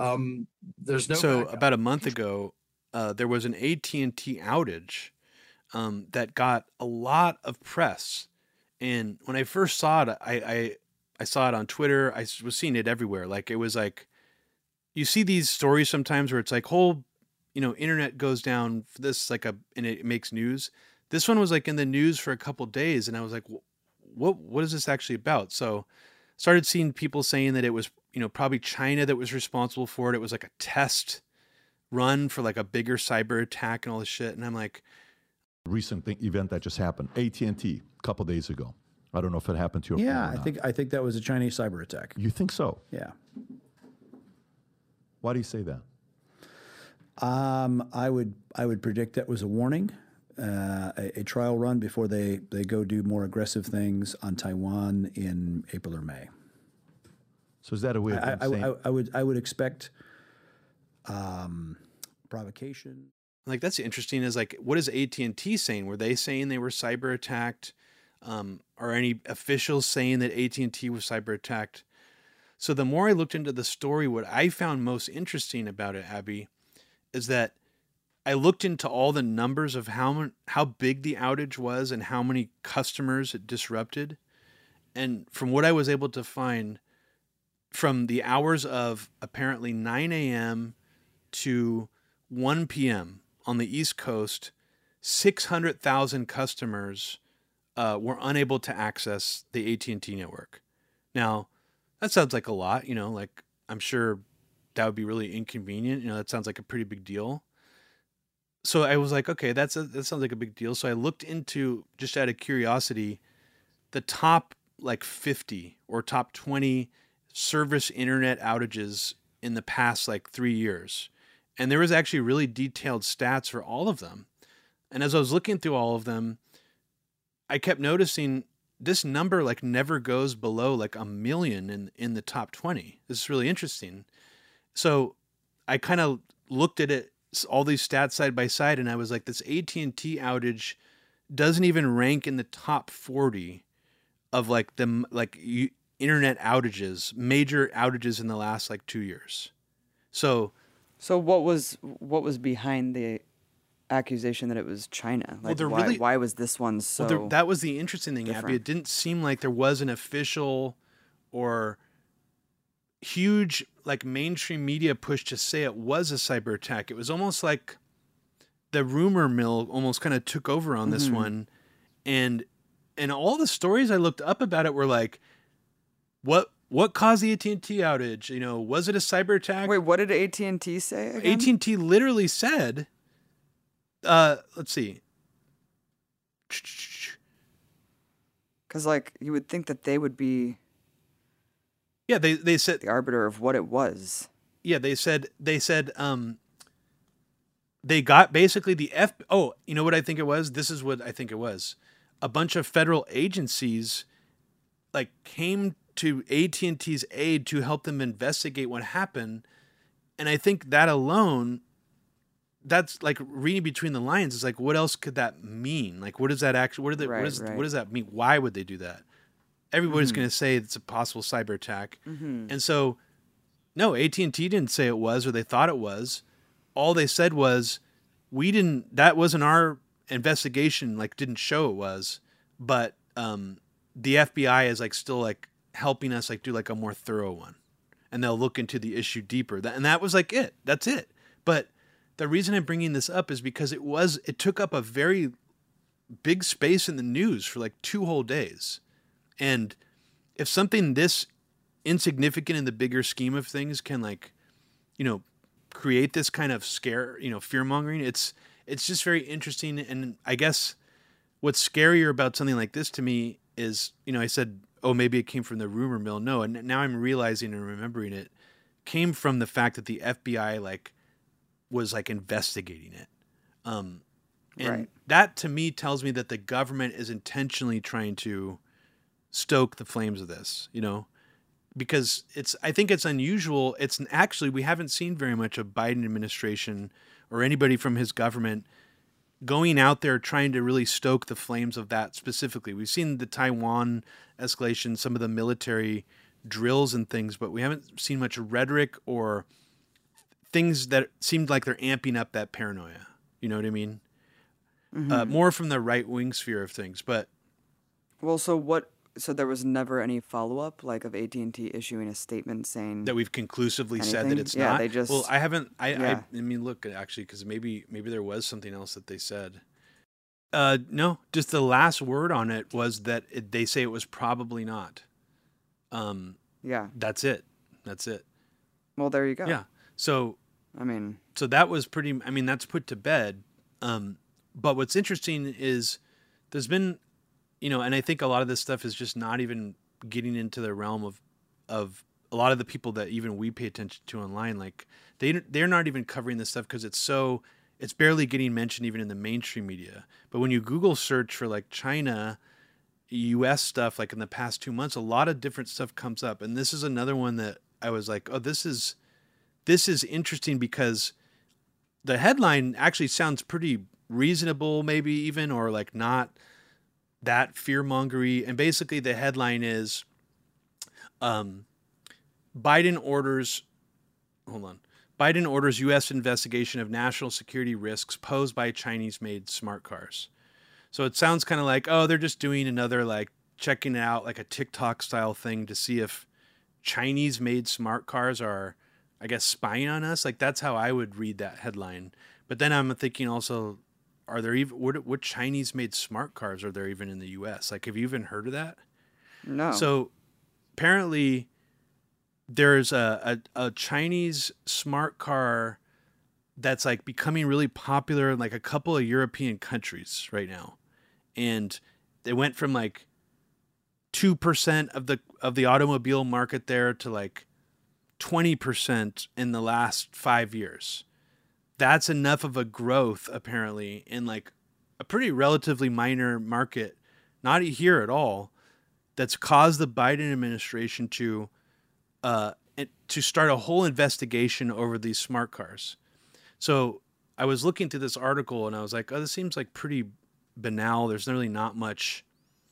there's no. So backup. about a month ago, there was an AT&T outage that got a lot of press, and when I first saw it, I saw it on Twitter. I was seeing it everywhere. Like, it was like, you see these stories sometimes where it's like whole, you know, internet goes down for this, like and it makes news. This one was like in the news for a couple days, and I was like, what is this actually about? So started seeing people saying that it was, you know, probably China that was responsible for it. It was like a test run for like a bigger cyber attack and all this shit. And I'm like, recent event that just happened, AT&T, a couple days ago. I don't know if it happened to you. Yeah, I think that was a Chinese cyber attack. You think so? Yeah. Why do you say that? I would predict that was a warning, a trial run before they go do more aggressive things on Taiwan in April or May. So is that a way of saying? I would expect provocation. like, that's interesting, is like, what is AT&T saying? Were they saying they were cyber attacked? Are any officials saying that AT&T was cyber attacked? So the more I looked into the story, what I found most interesting about it, Abby, is that I looked into all the numbers of how big the outage was and how many customers it disrupted. And from what I was able to find, from the hours of apparently 9 a.m. to 1 p.m. on the East Coast, 600,000 customers were unable to access the AT&T network. Now, that sounds like a lot, you know, like, I'm sure that would be really inconvenient. You know, that sounds like a pretty big deal. So I was like, okay, that sounds like a big deal. So I looked into, just out of curiosity, the top like 50 or top 20 service internet outages in the past like 3 years. And there was actually really detailed stats for all of them. And as I was looking through all of them, I kept noticing this number like never goes below like 1 million in the top 20. This is really interesting. So I kind of looked at it, all these stats side by side, and I was like, this AT&T outage doesn't even rank in the top 40 of like the internet outages, major outages in the last like 2 years. So what was behind the accusation that it was China? Like, why was this one so? Well, that was the interesting thing, different? Abby. It didn't seem like there was an official or huge like mainstream media push to say it was a cyber attack. It was almost like the rumor mill almost kind of took over on this one, and all the stories I looked up about it were like, what caused the AT&T outage? You know, was it a cyber attack? Wait, what did AT&T say again? AT&T literally said Let's see. Because, like, you would think that they would be Yeah, they said. the arbiter of what it was. Yeah, they said. They got basically the F. Oh, you know what I think it was? This is what I think it was. A bunch of federal agencies, like, came to AT&T's aid to help them investigate what happened, and I think that alone, that's like reading between the lines. It's like, what else could that mean? Like, what does that actually? What does that mean? Why would they do that? Everybody's going to say it's a possible cyber attack, and so, no, AT&T didn't say it was, or they thought it was. All they said was, we didn't. That wasn't our investigation. Like, didn't show it was, but the FBI is like still like helping us like do like a more thorough one, and they'll look into the issue deeper. And that was like it. That's it. But the reason I'm bringing this up is because it took up a very big space in the news for like 2 whole days, and if something this insignificant in the bigger scheme of things can, like, create this kind of scare, fear mongering, it's just very interesting. And I guess what's scarier about something like this to me is, I said, oh, maybe it came from the rumor mill. No, and now I'm realizing and remembering it came from the fact that the FBI was investigating it. And Right. that to me tells me that the government is intentionally trying to stoke the flames of this, because I think it's unusual. It's actually, we haven't seen very much of Biden administration or anybody from his government going out there trying to really stoke the flames of that specifically. We've seen the Taiwan escalation, some of the military drills and things, but we haven't seen much rhetoric or things that seemed like they're amping up that paranoia. You know what I mean? More from the right-wing sphere of things, but Well, so there was never any follow-up, like, of AT&T issuing a statement saying that we've conclusively said that anything? it's Yeah, not. they just- Well, I haven't. Yeah. I mean, look, actually, because maybe there was something else that they said. No, just the last word on it was that they say it was probably not. Yeah. That's it. Well, there you go. Yeah. So I mean, that was pretty. I mean, that's put to bed. But what's interesting is there's been, and I think a lot of this stuff is just not even getting into the realm of a lot of the people that even we pay attention to online. Like, they're not even covering this stuff because it's barely getting mentioned even in the mainstream media. But when you Google search for like China, US stuff, like in the past 2 months, a lot of different stuff comes up. And this is another one that I was like, oh, this is interesting because the headline actually sounds pretty reasonable, maybe even, or like not that fear-mongery. And basically the headline is Biden orders U.S. investigation of national security risks posed by Chinese-made smart cars. So it sounds kind of like, oh, they're just doing another, like, checking it out, like a TikTok style thing to see if Chinese-made smart cars are, I guess, spying on us. Like, that's how I would read that headline. But then I'm thinking also, are there even what Chinese-made smart cars are there even in the U.S.? Like, have you even heard of that? no. So apparently there's a Chinese smart car that's like becoming really popular in like a couple of European countries right now. And they went from like 2% of the automobile market there to like 20% in the last 5 years. That's enough of a growth apparently in like a pretty relatively minor market, not here at all, that's caused the Biden administration to start a whole investigation over these smart cars. So I was looking through this article and I was like, oh, this seems like pretty banal. There's really not much,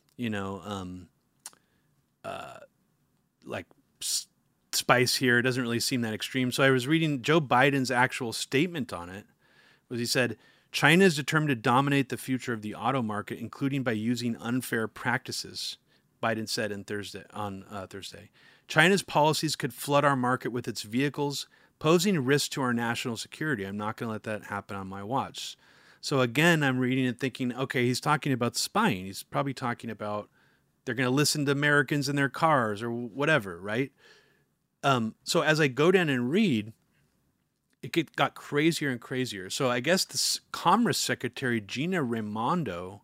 like spice here. It doesn't really seem that extreme. So I was reading Joe Biden's actual statement on it. Was he said, China is determined to dominate the future of the auto market, including by using unfair practices. Biden said on Thursday. China's policies could flood our market with its vehicles, posing a risk to our national security. I'm not going to let that happen on my watch. So again, I'm reading and thinking, okay, he's talking about spying. He's probably talking about they're going to listen to Americans in their cars or whatever, right? So as I go down and read, got crazier and crazier. So I guess the Commerce Secretary Gina Raimondo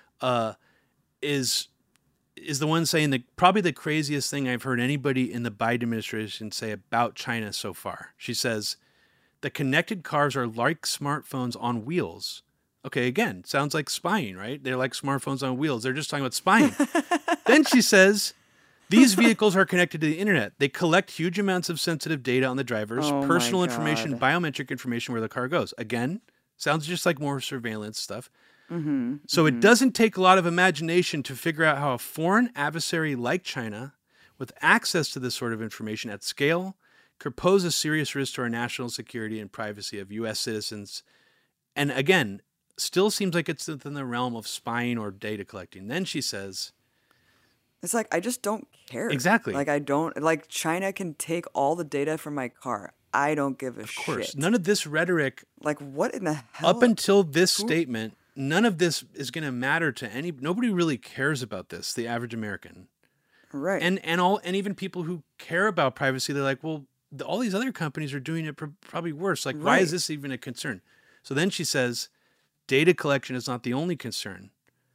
is the one saying that probably the craziest thing I've heard anybody in the Biden administration say about China so far. She says the connected cars are like smartphones on wheels. Okay, again, sounds like spying, right? They're like smartphones on wheels. They're just talking about spying. Then she says these vehicles are connected to the internet. They collect huge amounts of sensitive data on the drivers, Oh personal my information, God. biometric information where the car goes. Again, sounds just like more surveillance stuff. Mm-hmm. So it doesn't take a lot of imagination to figure out how a foreign adversary like China, with access to this sort of information at scale, could pose a serious risk to our national security and privacy of U.S. citizens. And again, still seems like it's within the realm of spying or data collecting. Then she says, It's like, I just don't care. Exactly. Like, I don't, like, China can take all the data from my car. I don't give a of course, shit. none of this rhetoric, Like, what in the hell? up until this statement, none of this is going to matter to nobody really cares about this, the average American. Right. And even people who care about privacy, they're like, well, all these other companies are doing it probably worse. Like, why is Right. this even a concern? So then she says, data collection is not the only concern.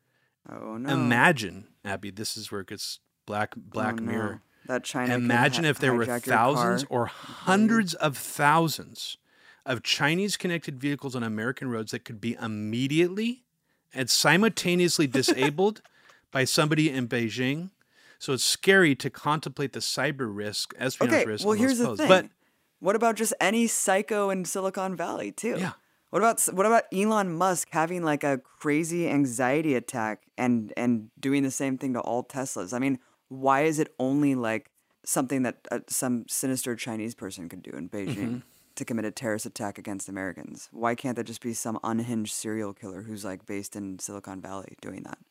Oh, no. Imagine, Abby, this is where it gets black Oh, no. mirror. That China can Imagine if there were hijack your thousands car. or hundreds of thousands of Chinese connected vehicles on American roads that could be immediately and simultaneously disabled by somebody in Beijing. So it's scary to contemplate the cyber risk, espionage Okay, risk. well, on those here's the posts. thing. But What about just any psycho in Silicon Valley, too? Yeah. What about Elon Musk having like a crazy anxiety attack and doing the same thing to all Teslas? I mean, why is it only like something that some sinister Chinese person could do in Beijing to commit a terrorist attack against Americans? Why can't that just be some unhinged serial killer who's like based in Silicon Valley doing that?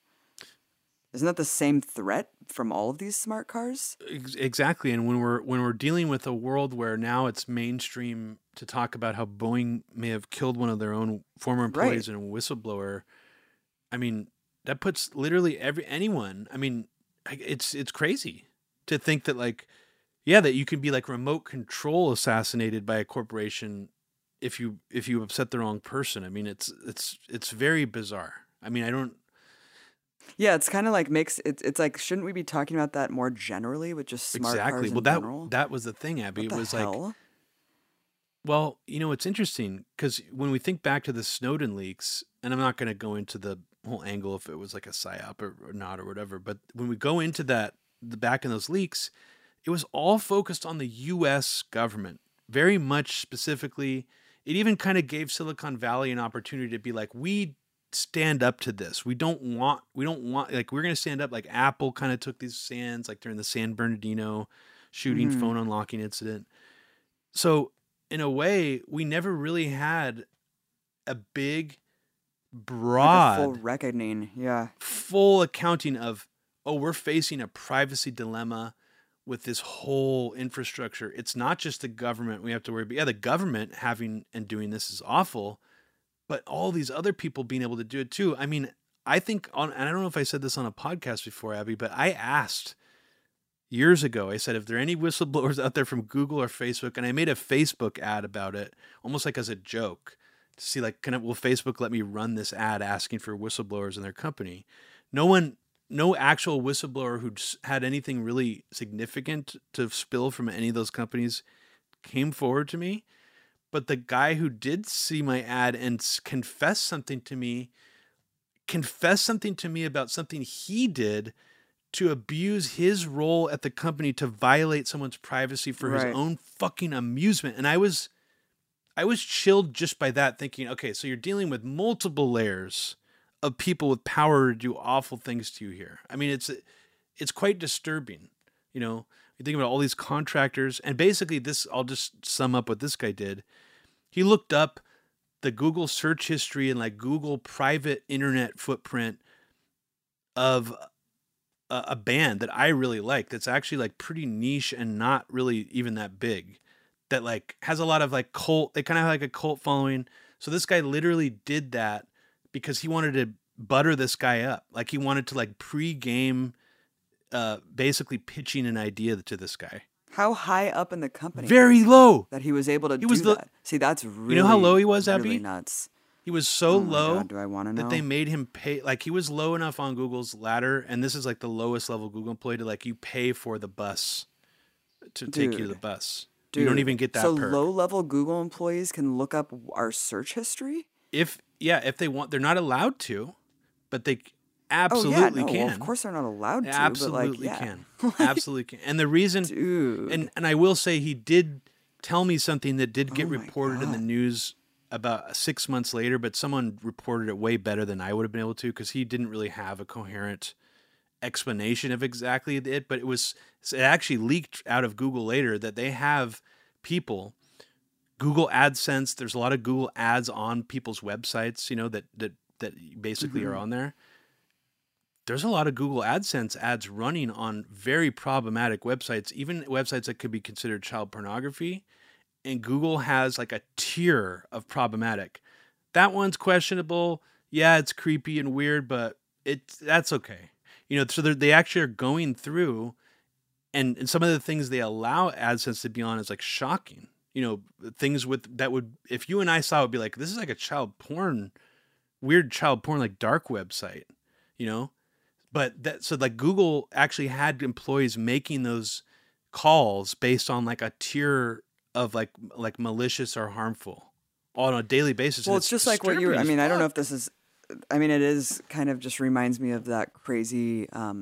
Isn't that the same threat from all of these smart cars? exactly, and when we're dealing with a world where now it's mainstream to talk about how Boeing may have killed one of their own former employees and a whistleblower, I mean, that puts literally anyone. I mean, it's crazy to think that that you can be like remote control assassinated by a corporation if you upset the wrong person. I mean, it's very bizarre. I mean, I don't. Yeah, it's kind of like it's like, shouldn't we be talking about that more generally with just smart Exactly. cars Well, in general? that was the thing, Abby. What It the was hell? like, well, it's interesting because when we think back to the Snowden leaks, and I'm not going to go into the whole angle if it was like a psyop or not or whatever, but when we go into the back in those leaks, it was all focused on the U.S. government, very much specifically. It even kind of gave Silicon Valley an opportunity to be like, we stand up to this. We don't want like, we're going to stand up. Like Apple kind of took these stands, like during the San Bernardino shooting phone unlocking incident. So in a way, we never really had a big, broad, Like a full reckoning. Yeah. full accounting of, oh, we're facing a privacy dilemma with this whole infrastructure. It's not just the government we have to worry about. Yeah, the government having and doing this is awful, but all these other people being able to do it too. I mean, I think and I don't know if I said this on a podcast before, Abby, but I asked years ago, I said, if there are any whistleblowers out there from Google or Facebook, and I made a Facebook ad about it, almost like as a joke, to see like, will Facebook let me run this ad asking for whistleblowers in their company? No actual whistleblower who had anything really significant to spill from any of those companies came forward to me. But the guy who did see my ad and confessed something to me about something he did to abuse his role at the company to violate someone's privacy for his Right. own fucking amusement. And I was chilled just by that, thinking, okay, so you're dealing with multiple layers of people with power to do awful things to you here. I mean, it's quite disturbing. You think about all these contractors, and basically this, I'll just sum up what this guy did. He looked up the Google search history and like Google private internet footprint of a band that I really like. That's actually like pretty niche and not really even that big, that like has a lot of like cult. They kind of have like a cult following. So this guy literally did that because he wanted to butter this guy up. Like he wanted to like pre-game, basically pitching an idea to this guy. How high up in the company? Very low. That he was able to do was that. See, that's really, you know how low he was, really Abby? nuts. He was so Oh my low God, do I want to know? that they made him pay. Like, he was low enough on Google's ladder, and this is like the lowest level Google employee to, like, you pay for the bus to take you to the bus. You don't even get that so perk. low-level Google employees can look up our search history? If they want, they're not allowed to, but they Oh, absolutely yeah, no, can. well, of course they're not allowed to, Absolutely but, like, yeah. can. Absolutely can. And the reason, Dude. and I will say, he did tell me something that did get Oh my reported in the God. news about 6 months later, but someone reported it way better than I would have been able to, because he didn't really have a coherent explanation of exactly it. But it actually leaked out of Google later that they have people, Google AdSense. There's a lot of Google ads on people's websites, that basically are on there. There's a lot of Google AdSense ads running on very problematic websites, even websites that could be considered child pornography. And Google has like a tier of problematic. That one's questionable. Yeah, it's creepy and weird, but that's okay. So they actually are going through, and some of the things they allow AdSense to be on is like shocking. Things that would, if you and I saw, it would be like, this is like a weird child porn, like dark website, But so like Google actually had employees making those calls based on like a tier of like malicious or harmful on a daily basis. Well, And it's just like what disturbing I as mean, I don't know fuck. if this is, I mean, it is kind of just reminds me of that crazy,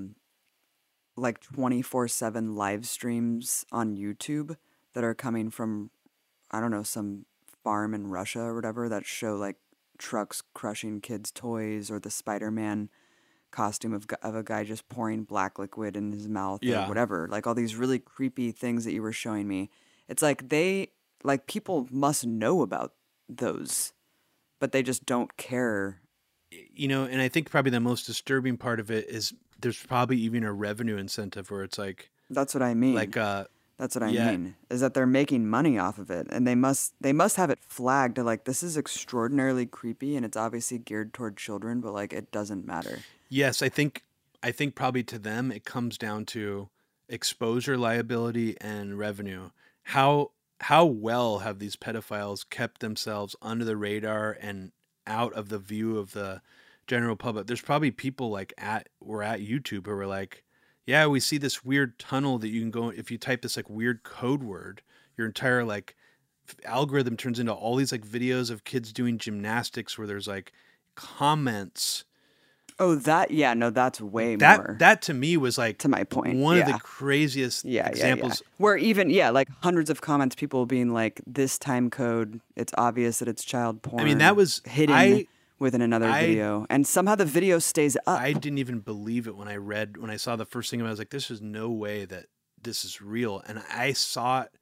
like 24/7 live streams on YouTube that are coming from, I don't know, some farm in Russia or whatever that show like trucks crushing kids' toys, or the Spider-Man costume of a guy just pouring black liquid in his mouth, or Yeah. whatever. Like all these really creepy things that you were showing me. It's like people must know about those, but they just don't care. And I think probably the most disturbing part of it is there's probably even a revenue incentive where it's like, That's what I mean. That's what I yeah. mean, is that they're making money off of it, and they must have it flagged to like, this is extraordinarily creepy, and it's obviously geared toward children, but like it doesn't matter. yes, I think probably to them it comes down to exposure, liability, and revenue. How well have these pedophiles kept themselves under the radar and out of the view of the general public? There's probably people like at YouTube who were like, yeah, we see this weird tunnel that you can go, if you type this like weird code word, your entire like algorithm turns into all these like videos of kids doing gymnastics where there's like comments. Oh, that's way more. That to me was like, to my point, one of yeah. the craziest examples. Where even like hundreds of comments, people being like, this time code, it's obvious that it's child porn. I mean, that was hidden within another video, and somehow the video stays up. I didn't even believe it when I saw the first thing. I was like, "This is no way that this is real." And I saw it.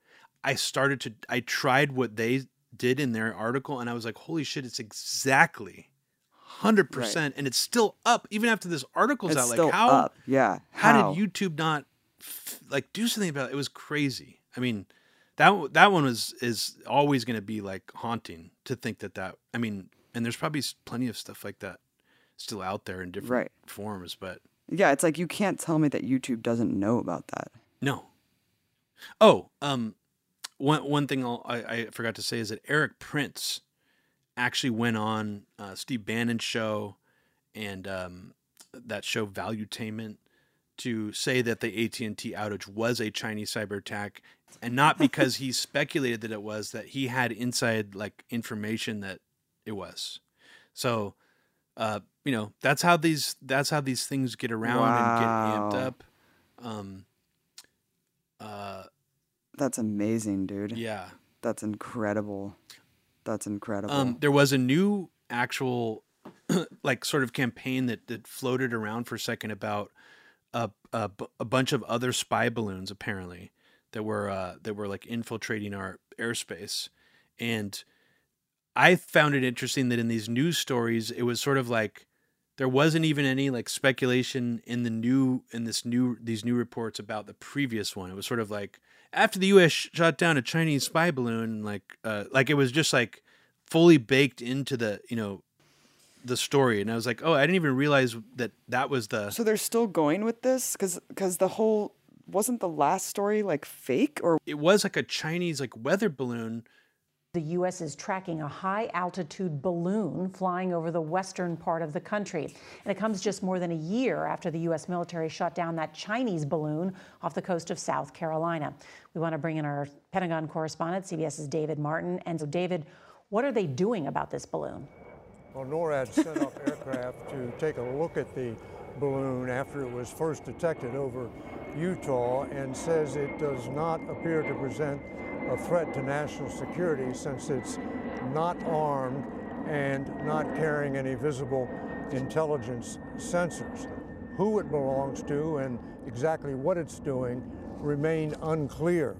I tried what they did in their article, and I was like, "Holy shit! It's exactly 100%," and it's still up even after this article's It's out. still Like, how? up. Yeah. How did YouTube not like do something about it? It was crazy. I mean, that one is always going to be like haunting to think that. I mean. And there's probably plenty of stuff like that still out there in different forms, but yeah, it's like you can't tell me that YouTube doesn't know about that. no. Oh, one thing I forgot to say is that Eric Prince actually went on Steve Bannon's show and that show Valuetainment to say that the AT&T outage was a Chinese cyber attack, and not because he speculated that it was, that he had inside like information that it was. So, that's how these things get around and get amped up. That's amazing, dude. Yeah. That's incredible. There was a new actual like sort of campaign that floated around for a second about a bunch of other spy balloons apparently that were like infiltrating our airspace. And I found it interesting that in these news stories, it was sort of like there wasn't even any like speculation in these new reports about the previous one. It was sort of like after the U.S. shot down a Chinese spy balloon, like it was just like fully baked into the the story. And I was like, oh, I didn't even realize that was the. So they're still going with this because the whole wasn't the last story like fake or It was like a Chinese like weather balloon. The U.S. is tracking a high-altitude balloon flying over the western part of the country. And it comes just more than a year after the U.S. military shot down that Chinese balloon off the coast of South Carolina. We want to bring in our Pentagon correspondent, CBS's David Martin. And so, David, what are they doing about this balloon? Well, NORAD sent up aircraft to take a look at the balloon after it was first detected over Utah and says it does not appear to present a threat to national security since it's not armed and not carrying any visible intelligence sensors. Who it belongs to and exactly what it's doing remain unclear.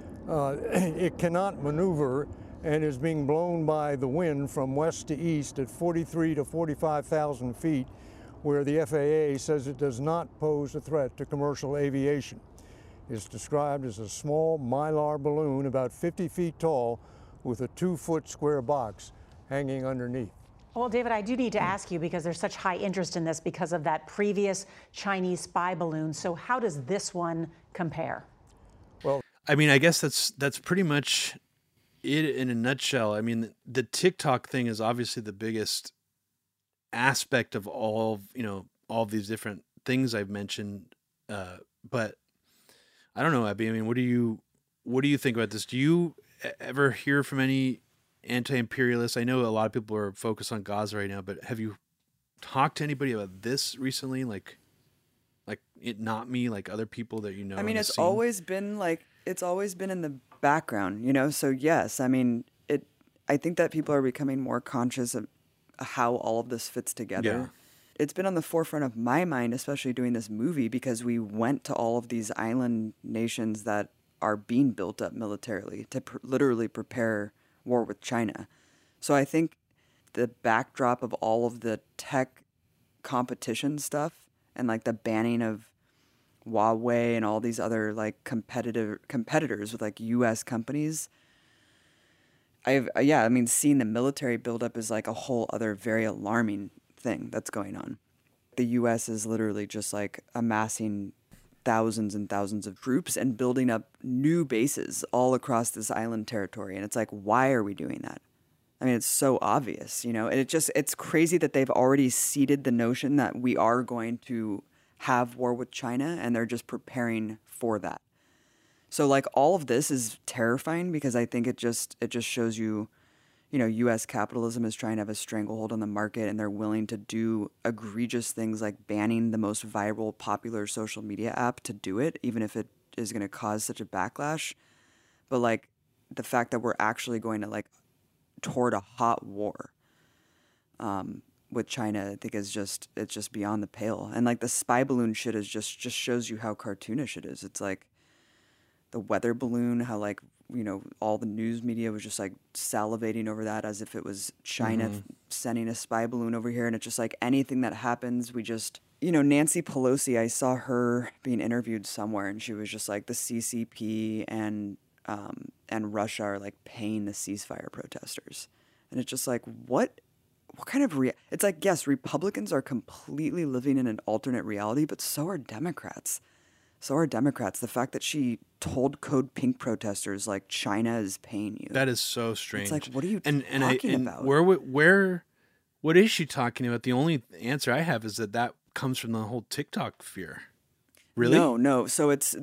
It cannot maneuver and is being blown by the wind from west to east at 43 to 45,000 feet, where the FAA says it does not pose a threat to commercial aviation. It's described as a small Mylar balloon about 50 feet tall with a 2-foot square box hanging underneath. Well, David, I do need to ask you because there's such high interest in this because of that previous Chinese spy balloon. So how does this one compare? Well, I mean, I guess that's pretty much it in a nutshell. I mean, the TikTok thing is obviously the biggest aspect of all of these different things I've mentioned. But I don't know, Abby. I mean, what do you think about this? Do you ever hear from any anti-imperialists? I know a lot of people are focused on Gaza right now, but have you talked to anybody about this recently? Like it, not me, like other people that you know. I mean, it's always been in the background, you know? So yes, I mean, I think that people are becoming more conscious of how all of this fits together. Yeah. It's been on the forefront of my mind, especially doing this movie, because we went to all of these island nations that are being built up militarily to literally prepare war with China. So I think the backdrop of all of the tech competition stuff and like the banning of Huawei and all these other like competitors with like U.S. companies, seeing the military buildup is like a whole other very alarming thing that's going on. The U.S. is literally just like amassing thousands and thousands of troops and building up new bases all across this island territory. And it's like, why are we doing that? I mean, it's so obvious, you know, and it's crazy that they've already seeded the notion that we are going to have war with China and they're just preparing for that. So like all of this is terrifying because I think it just shows you, you know, U.S. capitalism is trying to have a stranglehold on the market and they're willing to do egregious things like banning the most viral, popular social media app to do it, even if it is going to cause such a backlash. But like the fact that we're actually going to like toward a hot war with China, I think it's just beyond the pale. And like the spy balloon shit is just shows you how cartoonish it is. It's like the weather balloon, how like, you know, all the news media was just like salivating over that as if it was China sending a spy balloon over here. And it's just like anything that happens, we just, you know, Nancy Pelosi, I saw her being interviewed somewhere and she was just like the CCP and Russia are like paying the ceasefire protesters. And it's just like, what kind of it's like, yes, Republicans are completely living in an alternate reality, but so are Democrats. The fact that she told Code Pink protesters like China is paying you. That is so strange. It's like, what are you talking about? What is she talking about? The only answer I have is that comes from the whole TikTok fear. Really? No. So it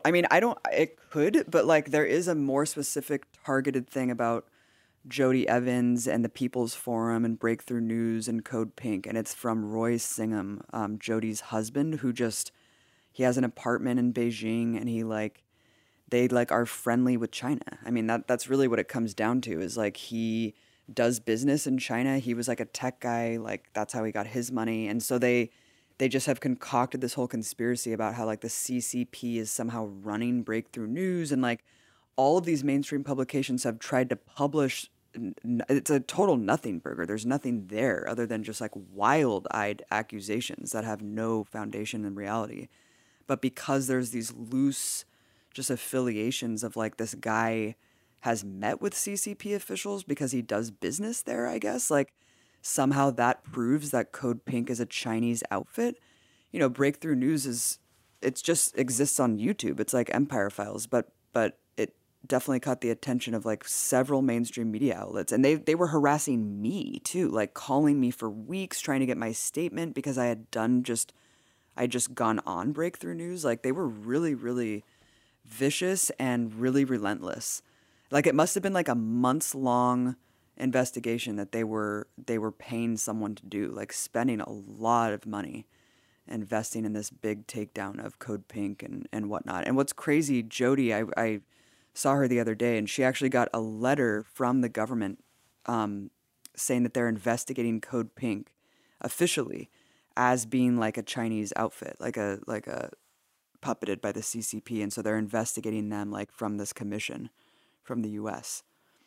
could, but like there is a more specific targeted thing about Jody Evans and the People's Forum and Breakthrough News and Code Pink. And it's from Roy Singham, Jody's husband, who he has an apartment in Beijing and they are friendly with China. I mean, that's really what it comes down to is like he does business in China. He was like a tech guy, like that's how he got his money. And so they just have concocted this whole conspiracy about how like the CCP is somehow running Breakthrough News and like all of these mainstream publications have tried to publish. It's a total nothing burger. There's nothing there other than just like wild-eyed accusations that have no foundation in reality. But because there's these loose just affiliations of like this guy has met with CCP officials because he does business there, I guess, like somehow that proves that Code Pink is a Chinese outfit. You know, Breakthrough News is it just exists on YouTube. It's like Empire Files, but it definitely caught the attention of like several mainstream media outlets, and they were harassing me too, like calling me for weeks trying to get my statement because I had just gone on Breakthrough News. Like they were really, really vicious and really relentless. Like it must have been like a months-long investigation that they were paying someone to do, like spending a lot of money investing in this big takedown of Code Pink and whatnot. And what's crazy, Jody, I saw her the other day, and she actually got a letter from the government saying that they're investigating Code Pink officially as being like a Chinese outfit, like a puppeted by the CCP, and so they're investigating them like from this commission from the U.S.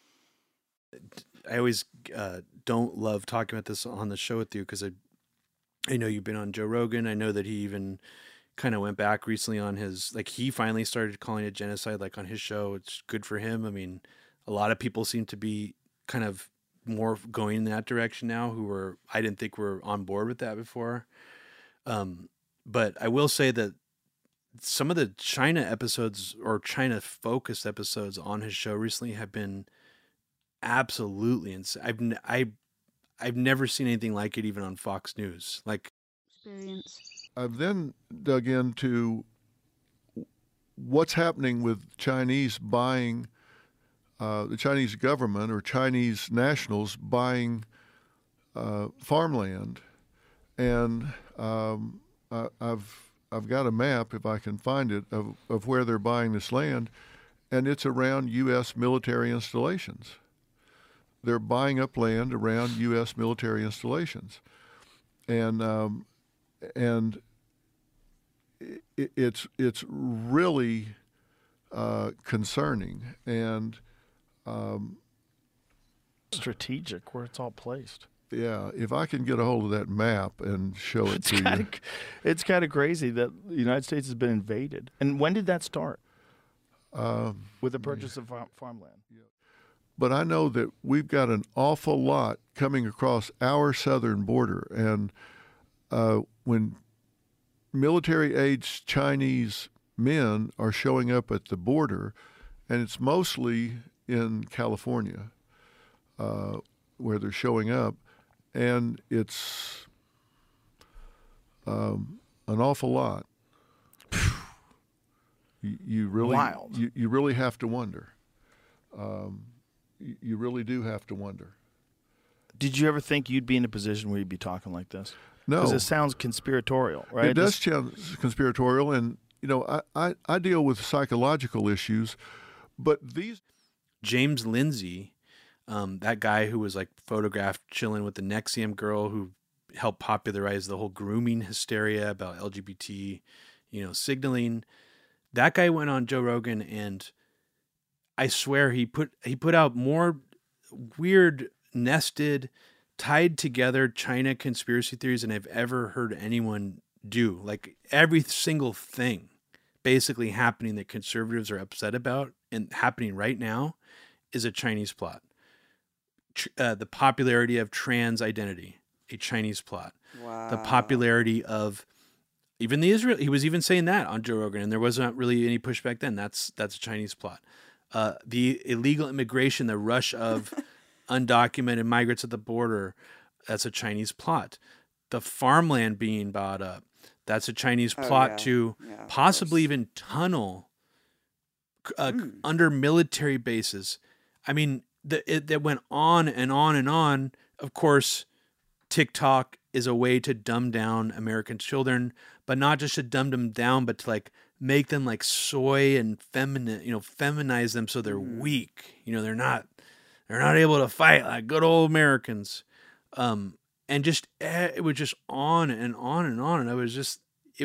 I always don't love talking about this on the show with you because I know you've been on Joe Rogan. I know that he even kind of went back recently on his, like he finally started calling it genocide, like on his show. It's good for him. I mean, a lot of people seem to be kind of more going in that direction now I didn't think were on board with that before. But I will say that some of the China episodes or China focused episodes on his show recently have been absolutely insane. I've never seen anything like it, even on Fox News. Like, experience. I've then dug into what's happening with Chinese buying, the Chinese government or Chinese nationals buying farmland, and I've got a map, if I can find it, of where they're buying this land, and it's around U.S. military installations. They're buying up land around U.S. military installations, and it's really concerning and strategic where it's all placed. Yeah, if I can get a hold of that map and show it to you. It's kind of crazy that the United States has been invaded. And when did that start? With the purchase of farmland. But I know that we've got an awful lot coming across our southern border. And when military-aged Chinese men are showing up at the border, and it's mostly in California where they're showing up, and it's an awful lot. You really, wild. You really have to wonder. You really do have to wonder. Did you ever think you'd be in a position where you'd be talking like this? No. Because it sounds conspiratorial, right? It does sound conspiratorial, and I deal with psychological issues, but these... James Lindsay, that guy who was like photographed chilling with the NXIVM girl who helped popularize the whole grooming hysteria about LGBT, signaling. That guy went on Joe Rogan, and I swear he put out more weird, nested, tied together China conspiracy theories than I've ever heard anyone do. Like every single thing basically happening that conservatives are upset about and happening right now is a Chinese plot. The popularity of trans identity, a Chinese plot. Wow. The popularity of even the Israel, he was even saying that on Joe Rogan, and there wasn't really any pushback then. That's a Chinese plot. The illegal immigration, the rush of undocumented migrants at the border, that's a Chinese plot. The farmland being bought up, that's a Chinese plot to possibly even tunnel under military bases. I mean, that went on and on and on. Of course, TikTok is a way to dumb down American children, but not just to dumb them down, but to like make them like soy and feminine, feminize them so they're weak. They're not able to fight like good old Americans. And just it was just on and on and on, and it was just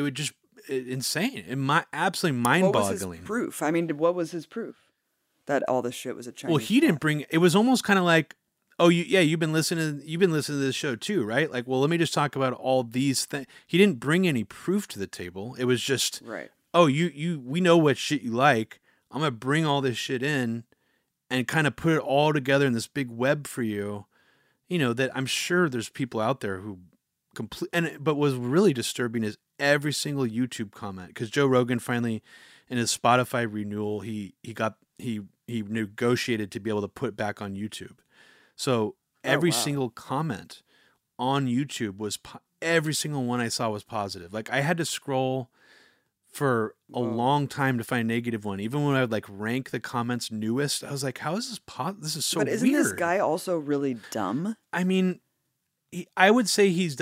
insane and absolutely mind-boggling. What was his proof? I mean, what was his proof that all this shit was a Chinese? Well, he didn't bring. It was almost kind of like, oh, you've been listening to this show too, right? Like, well, let me just talk about all these things. He didn't bring any proof to the table. It was just, right. Oh, we know what shit you like. I'm gonna bring all this shit in and kind of put it all together in this big web for you. That I'm sure there's people out there who complete. But was really disturbing is every single YouTube comment, because Joe Rogan finally, in his Spotify renewal, he negotiated to be able to put back on YouTube. So every single comment on YouTube was every single one I saw was positive. Like I had to scroll for a long time to find a negative one. Even when I would like rank the comments newest, I was like, how is this this is so weird. But isn't this guy also really dumb? I mean, I would say he's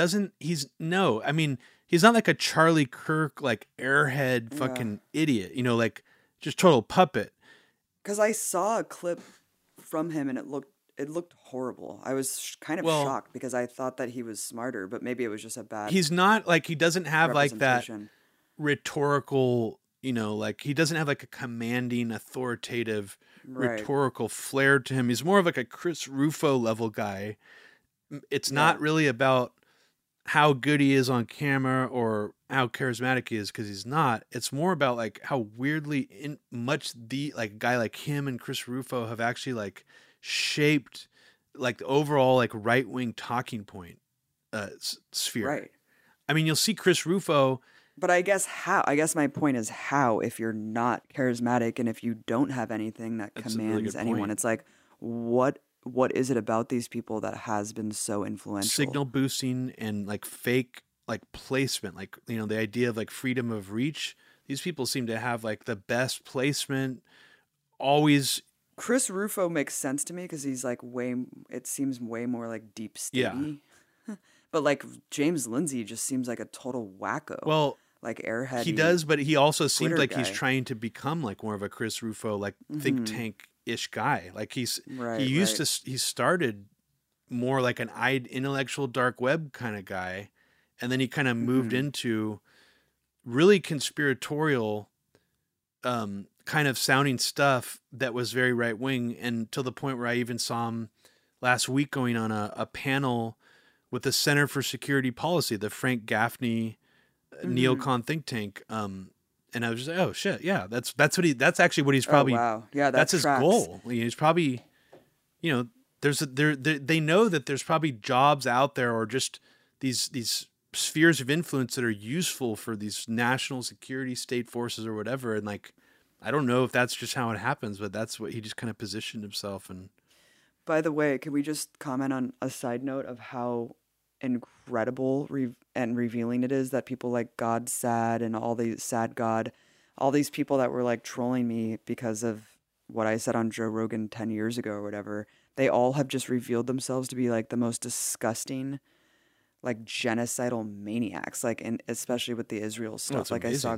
not like a Charlie Kirk, like airhead fucking idiot, you know, like just total puppet. Because I saw a clip from him and it looked horrible. I was kind of shocked because I thought that he was smarter, but maybe it was just a bad. He's not like, he doesn't have like that rhetorical, you know, like he doesn't have like a commanding, authoritative, rhetorical flair to him. He's more of like a Chris Rufo level guy. It's not really about how good he is on camera or how charismatic he is, because he's not. It's more about like how weirdly like a guy like him and Chris Rufo have actually like shaped like the overall like right-wing talking point sphere. Right. I mean, you'll see Chris Rufo. But I guess my point is how, if you're not charismatic and if you don't have anything that commands anyone, it's like, what is it about these people that has been so influential? Signal boosting and like fake like placement, like, you know, the idea of like freedom of reach. These people seem to have like the best placement always. Chris Rufo makes sense to me because he's like it seems way more like deep statey. Yeah. But like James Lindsay just seems like a total wacko. Well, like airhead. He does, but he also seems like guy. He's trying to become like more of a Chris Rufo, like think tank-ish guy. Like he started more like an intellectual dark web kind of guy, and then he kind of moved into really conspiratorial kind of sounding stuff that was very right wing, and to the point where I even saw him last week going on a panel with the Center for Security Policy, the Frank Gaffney neocon think tank. And I was just like, oh shit, yeah, that's actually what he's probably. Oh, wow. Yeah, that's his goal. He's probably, you know, they know that there's probably jobs out there or just these spheres of influence that are useful for these national security state forces or whatever. And like, I don't know if that's just how it happens, but that's what he just kind of positioned himself in. By the way, can we just comment on a side note of how incredible and revealing it is that people like God Sad and all these Sad God, all these people that were like trolling me because of what I said on Joe Rogan 10 years ago or whatever, they all have just revealed themselves to be like the most disgusting, like genocidal maniacs, like, and especially with the Israel stuff. Like amazing.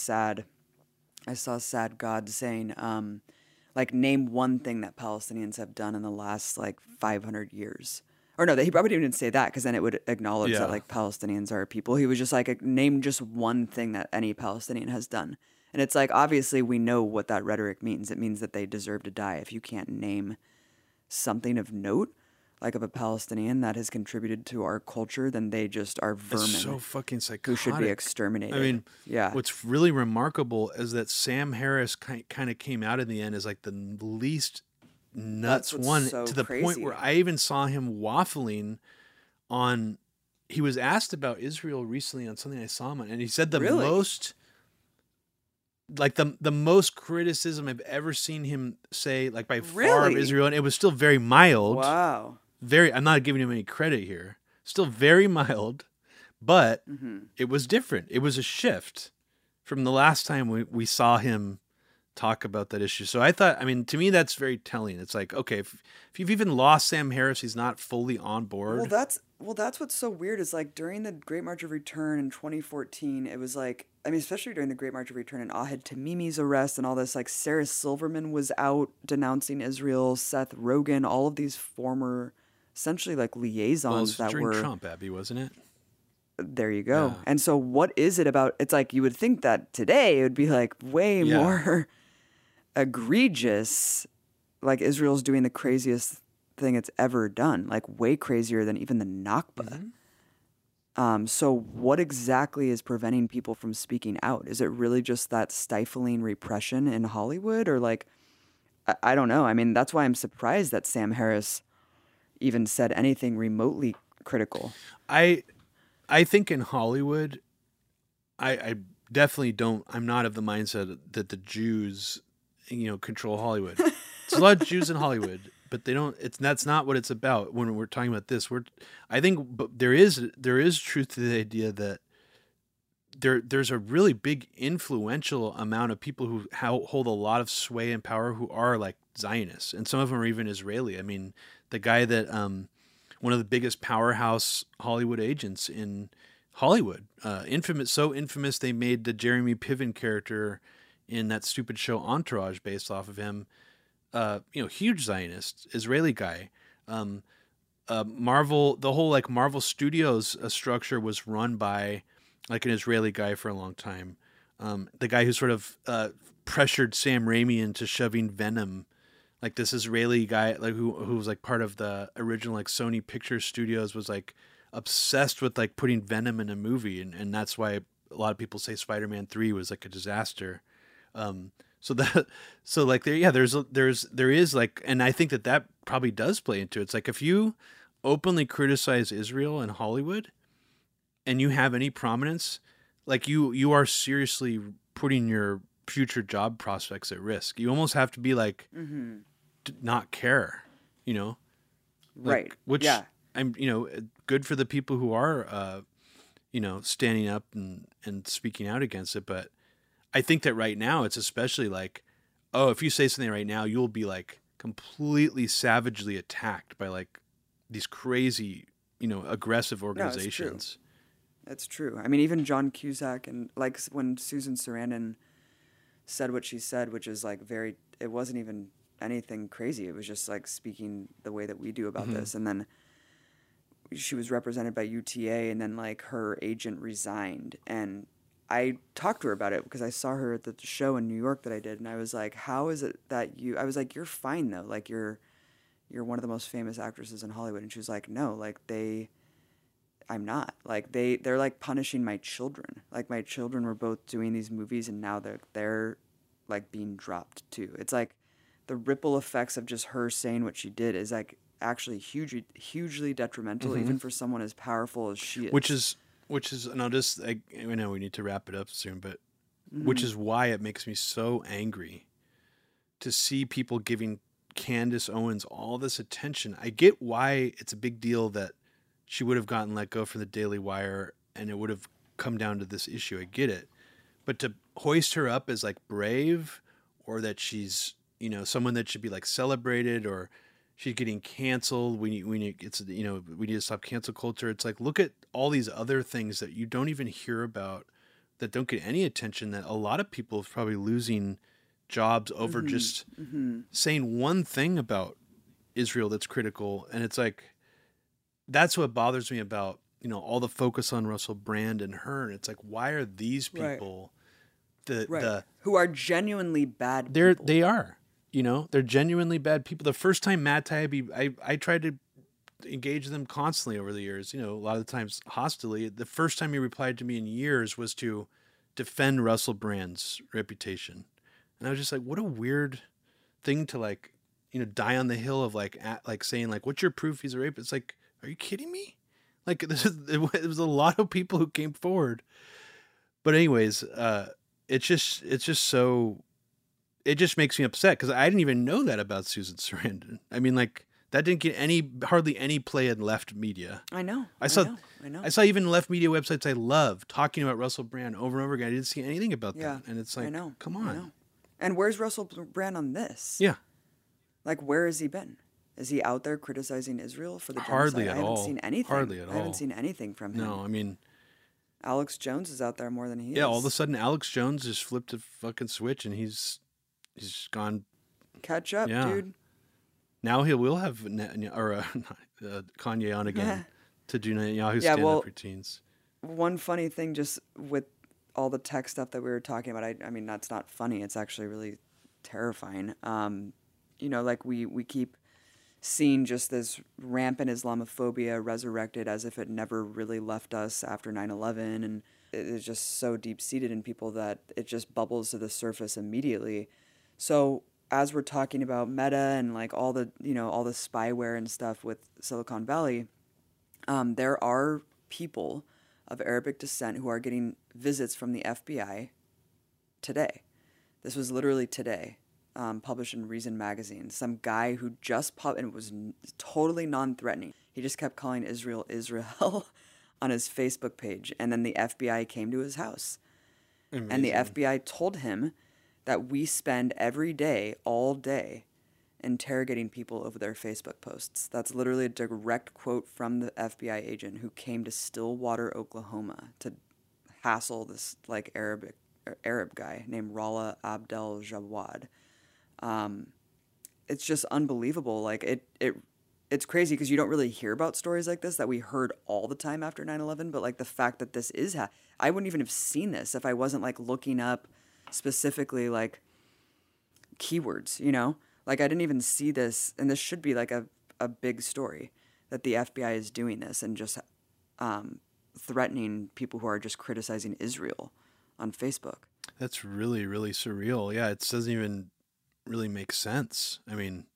I saw Sad God saying, like, name one thing that Palestinians have done in the last like 500 years. Or no, he probably didn't even say that because then it would acknowledge that like Palestinians are people. He was just like, name just one thing that any Palestinian has done. And it's like, obviously we know what that rhetoric means. It means that they deserve to die. If you can't name something of note, like of a Palestinian that has contributed to our culture, then they just are vermin. It's so fucking psychotic. Who should be exterminated. I mean, yeah. What's really remarkable is that Sam Harris kind of came out in the end as like the least nuts one, so to the crazy. point where I even saw him waffling on. He was asked about Israel recently on something I saw him on, and he said the most. Like the most criticism I've ever seen him say, like by far of Israel, and it was still very mild. Wow. I'm not giving him any credit here. Still very mild, but it was different. It was a shift from the last time we saw him talk about that issue. So I thought, I mean, to me, that's very telling. It's like, okay, if you've even lost Sam Harris, he's not fully on board. Well, that's what's so weird is like during the Great March of Return in 2014, it was like, I mean, especially during the Great March of Return and Ahad Tamimi's arrest and all this, like Sarah Silverman was out denouncing Israel, Seth Rogen, all of these former, essentially like liaisons that were Trump, Abby, wasn't it? There you go. Yeah. And so what is it about? It's like you would think that today it would be like way more egregious, like Israel's doing the craziest thing it's ever done, like way crazier than even the Nakba. So what exactly is preventing people from speaking out? Is it really just that stifling repression in Hollywood, or like, I don't know. I mean, that's why I'm surprised that Sam Harris even said anything remotely critical. I think in Hollywood, I definitely don't. I'm not of the mindset that the Jews, control Hollywood. There's a lot of Jews in Hollywood, but they don't. That's not what it's about. When we're talking about this, I think, but there is truth to the idea that there's a really big influential amount of people who hold a lot of sway and power who are like Zionists, and some of them are even Israeli. I mean, the guy that one of the biggest powerhouse Hollywood agents in Hollywood, so infamous they made the Jeremy Piven character in that stupid show Entourage based off of him. Huge Zionist Israeli guy. Marvel, the whole like Marvel Studios structure was run by like an Israeli guy for a long time. The guy who sort of pressured Sam Raimi into shoving Venom, like this Israeli guy, like who was like part of the original like Sony Pictures Studios, was like obsessed with like putting Venom in a movie, and that's why a lot of people say Spider-Man 3 was like a disaster. There is like, and I think that probably does play into it. It's like if you openly criticize Israel in Hollywood and you have any prominence, like you are seriously putting your future job prospects at risk. You almost have to be like, not care, right. Which yeah. I'm, good for the people who are, standing up and speaking out against it. But I think that right now it's especially like, oh, if you say something right now, you'll be like completely savagely attacked by like these crazy, aggressive organizations. That's true. I mean, even John Cusack and like when Susan Sarandon said what she said, which is like it wasn't even anything crazy. It was just like speaking the way that we do about this. And then she was represented by UTA, and then like her agent resigned, and I talked to her about it because I saw her at the show in New York that I did, and I was like, how is it that I was like, you're fine though, like you're one of the most famous actresses in Hollywood. And she was like, no, like I'm not, like they're like punishing my children. Like my children were both doing these movies, and now they're like being dropped too. It's like the ripple effects of just her saying what she did is like actually hugely detrimental, even for someone as powerful as she is. Which is, and I know we need to wrap it up soon, but which is why it makes me so angry to see people giving Candace Owens all this attention. I get why it's a big deal that she would have gotten let go from the Daily Wire and it would have come down to this issue. I get it. But to hoist her up as like brave, or that she's, someone that should be like celebrated, or she's getting canceled. We need to stop cancel culture. It's like, look at all these other things that you don't even hear about, that don't get any attention, that a lot of people are probably losing jobs over just saying one thing about Israel that's critical. And it's like, that's what bothers me about, all the focus on Russell Brand and her. And it's like, why are these people who are genuinely bad people? They are. They're genuinely bad people. The first time Matt Taibbi, I tried to engage them constantly over the years, a lot of the times hostilely. The first time he replied to me in years was to defend Russell Brand's reputation. And I was just like, what a weird thing to like, die on the hill of like saying like, what's your proof he's a rapist? It's like, are you kidding me? Like it was a lot of people who came forward. But anyways, it just makes me upset because I didn't even know that about Susan Sarandon. I mean, like that didn't get hardly any play in left media. I know. I saw even left media websites I love talking about Russell Brand over and over again. I didn't see anything about that. And it's like, come on. And where's Russell Brand on this? Yeah. Like, where has he been? Is he out there criticizing Israel for the genocide? Hardly at all. I haven't seen anything. Hardly at all. I haven't seen anything from him. No, I mean, Alex Jones is out there more than he is. Yeah, all of a sudden Alex Jones just flipped a fucking switch and he's gone. Catch up, dude. Now he will have Kanye on again to do Netanyahu's stand-up routines. One funny thing, just with all the tech stuff that we were talking about, I mean, that's not funny. It's actually really terrifying. Like we keep seeing just this rampant Islamophobia resurrected as if it never really left us after 9/11, and it is just so deep-seated in people that it just bubbles to the surface immediately. So as we're talking about Meta and like all the spyware and stuff with Silicon Valley, there are people of Arabic descent who are getting visits from the FBI today. This was literally today, published in Reason magazine. Some guy who just and it was totally non-threatening. He just kept calling Israel Israel on his Facebook page, and then the FBI came to his house. Amazing. And the FBI told him that we spend every day, all day, interrogating people over their Facebook posts. That's literally a direct quote from the FBI agent who came to Stillwater, Oklahoma to hassle this like Arab guy named Rallah Abdel Jawad. It's just unbelievable. Like it's crazy because you don't really hear about stories like this that we heard all the time after 9/11. But like the fact that this is, I wouldn't even have seen this if I wasn't like looking up specifically like keywords, you know? Like I didn't even see this, and this should be like a big story that the FBI is doing this and just threatening people who are just criticizing Israel on Facebook. That's really, really surreal. Yeah, it doesn't even really make sense. I mean,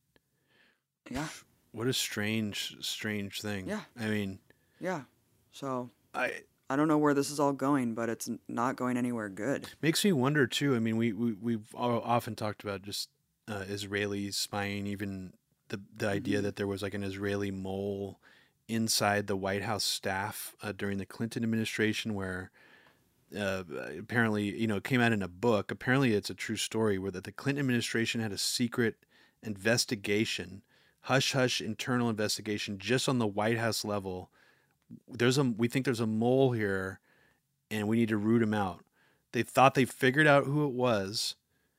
yeah. What a strange thing. Yeah. I mean, yeah. So I don't know where this is all going, but it's not going anywhere good. Makes me wonder too. I mean, we've often talked about just Israeli spying, even the idea that there was like an Israeli mole inside the White House staff during the Clinton administration, where apparently, you know, it came out in a book. Apparently, it's a true story where the Clinton administration had a secret investigation, hush internal investigation, just on the White House level. We think there's a mole here, and we need to root him out. They thought they figured out who it was,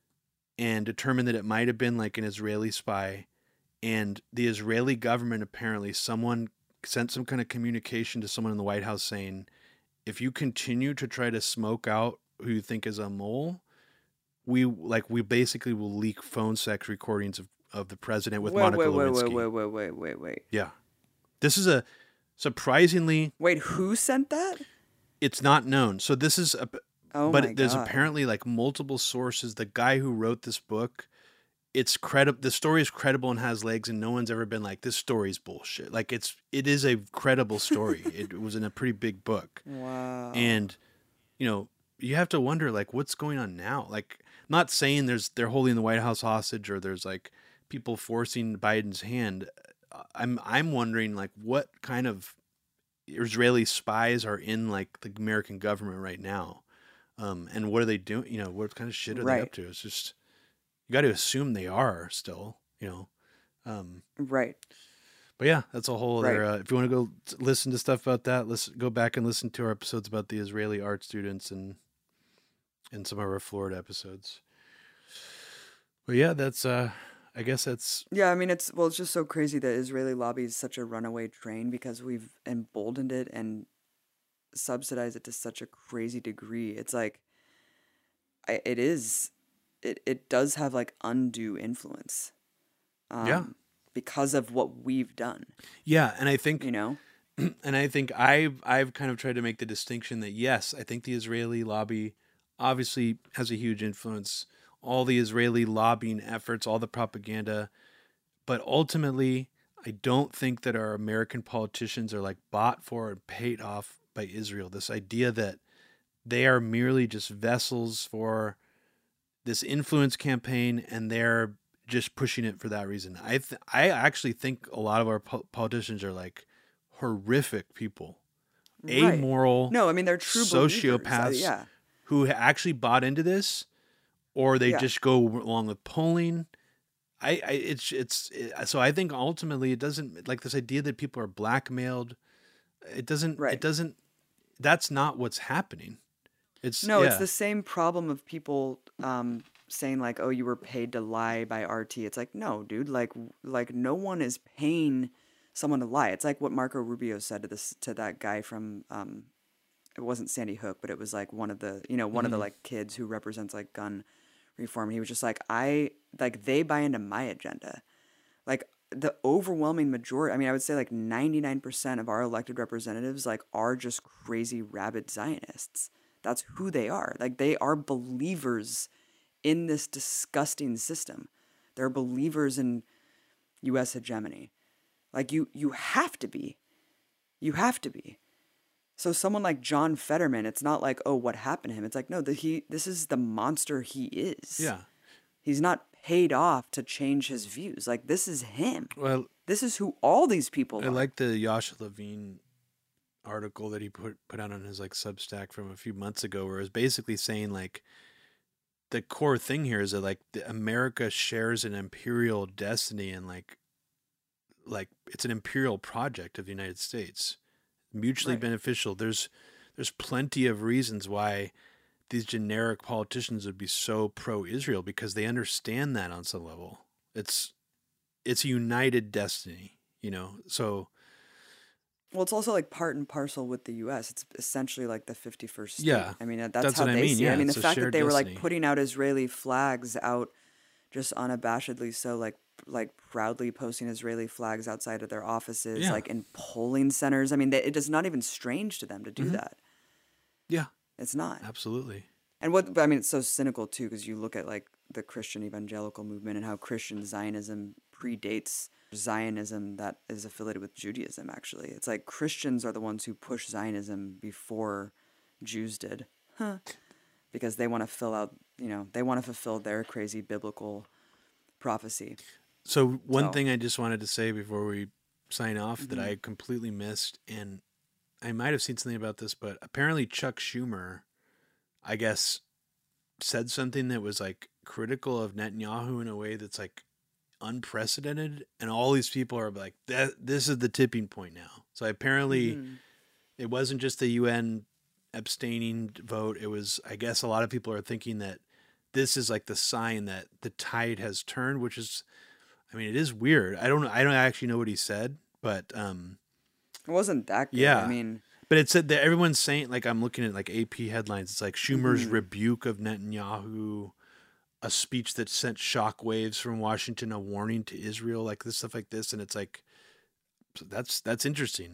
and determined that it might have been like an Israeli spy. And the Israeli government, apparently, someone sent some kind of communication to someone in the White House saying, if you continue to try to smoke out who you think is a mole, we basically will leak phone sex recordings of the president with Monica Lewinsky. Wait. Yeah. This is a surprisingly... Wait, who sent that? It's not known. So this is... There's God. apparently like multiple sources. The guy who wrote this book, the story is credible and has legs, and no one's ever been like, this story's bullshit. Like it is a credible story. It was in a pretty big book. Wow. And, you know, you have to wonder like what's going on now. Like, I'm not saying they're holding the White House hostage or there's like people forcing Biden's hand. I'm wondering like what kind of Israeli spies are in like the American government right now. And what are they doing? You know, what kind of shit are they up to? It's just, you got to assume they are still, you know. Right. But yeah, that's a whole other, if you want to go listen to stuff about that, let's go back and listen to our episodes about the Israeli art students and some of our Florida episodes. But yeah, that's, I guess that's... Yeah, I mean, it's just so crazy that Israeli lobby is such a runaway train because we've emboldened it and subsidize it to such a crazy degree. It's like it does have like undue influence because of what we've done. Yeah, and I think, you know, and I think I've kind of tried to make the distinction that yes, I think the Israeli lobby obviously has a huge influence, all the Israeli lobbying efforts, all the propaganda, but ultimately I don't think that our American politicians are like bought for and paid off by Israel. This idea that they are merely just vessels for this influence campaign and they're just pushing it for that reason. I actually think a lot of our politicians are like horrific people, amoral. No, I mean they're true sociopaths who actually bought into this, or they just go along with polling. So I think ultimately it doesn't, like this idea that people are blackmailed. It doesn't. That's not what's happening. It's the same problem of people saying like, "Oh, you were paid to lie by RT." It's like, no, dude. Like no one is paying someone to lie. It's like what Marco Rubio said to that guy from it wasn't Sandy Hook, but it was like one of the of the like kids who represents like gun reform. He was just like, they buy into my agenda. Like the overwhelming majority, I mean, I would say like 99% of our elected representatives like are just crazy rabid Zionists. That's who they are. Like they are believers in this disgusting system. They're believers in U.S. hegemony. Like you have to be. You have to be. So someone like John Fetterman, it's not like, oh, what happened to him? It's like, no, this is the monster he is. Yeah. He's not paid off to change his views. Like, this is him. Well, this is who all these people I are. like the Yasha Levine article that he put out on his like Substack from a few months ago, where it was basically saying like the core thing here is that like America shares an imperial destiny, and like it's an imperial project of the United States, mutually beneficial. There's plenty of reasons why these generic politicians would be so pro-Israel, because they understand that on some level. It's a united destiny, you know. So, well, it's also like part and parcel with the U.S. It's essentially like the 51st state. Yeah, I mean, that's how they see it. Yeah, I mean, the fact that they were destiny. like putting out Israeli flags out just unabashedly, so like proudly posting Israeli flags outside of their offices, like in polling centers. I mean, it is not even strange to them to do that. Yeah. It's not. Absolutely. And it's so cynical too, because you look at like the Christian evangelical movement and how Christian Zionism predates Zionism that is affiliated with Judaism, actually. It's like Christians are the ones who push Zionism before Jews did. Because they want to fulfill their crazy biblical prophecy. So one thing I just wanted to say before we sign off that I completely missed, and I might have seen something about this, but apparently Chuck Schumer, I guess, said something that was like critical of Netanyahu in a way that's like unprecedented, and all these people are like, this is the tipping point now. So apparently it wasn't just the UN abstaining vote. It was, I guess, a lot of people are thinking that this is like the sign that the tide has turned, which is, I mean, it is weird. I don't actually know what he said, but it wasn't that good. Yeah. I mean, but it said that everyone's saying, like, I'm looking at like AP headlines. It's like Schumer's rebuke of Netanyahu, a speech that sent shockwaves from Washington, a warning to Israel, like this stuff like this. And it's like, that's interesting.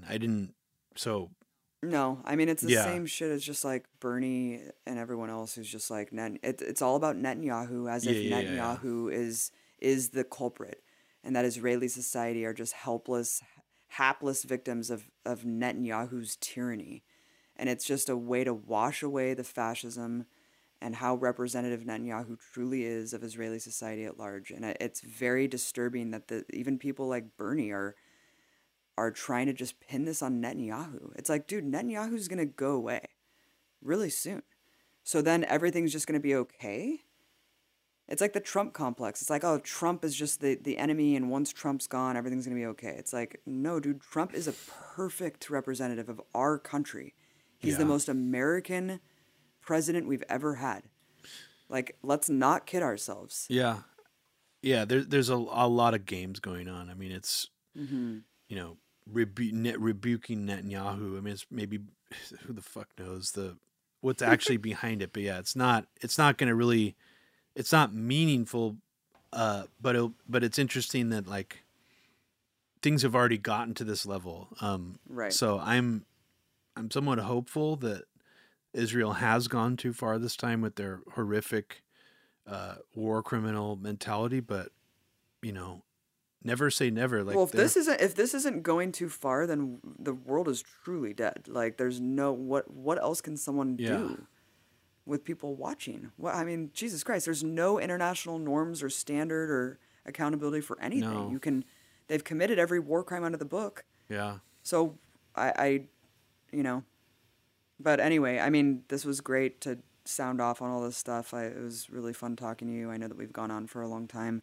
No, I mean, it's the same shit as just like Bernie and everyone else who's just like, it's all about Netanyahu, as if Netanyahu is the culprit, and that Israeli society are just helpless, hapless victims of Netanyahu's tyranny. And it's just a way to wash away the fascism and how representative Netanyahu truly is of Israeli society at large. And it's very disturbing that even people like Bernie are trying to just pin this on Netanyahu. It's like, dude, Netanyahu's going to go away really soon. So then everything's just going to be okay? It's like the Trump complex. It's like, oh, Trump is just the enemy, and once Trump's gone, everything's going to be okay. It's like, no, dude, Trump is a perfect representative of our country. He's the most American president we've ever had. Like, let's not kid ourselves. Yeah. Yeah, there's a lot of games going on. I mean, it's, you know, rebuking Netanyahu. I mean, it's maybe, who the fuck knows what's actually behind it. But yeah, it's not going to really, it's not meaningful. But it's interesting that like things have already gotten to this level. Right. So I'm somewhat hopeful that Israel has gone too far this time with their horrific war criminal mentality, but you know, never say never. Like, well, if this isn't going too far, then the world is truly dead. Like, there's no what else can someone do with people watching? Well, I mean, Jesus Christ, there's no international norms or standard or accountability for anything. No. They've committed every war crime under the book. Yeah. So I you know, but anyway, I mean, this was great to sound off on all this stuff. It was really fun talking to you. I know that we've gone on for a long time.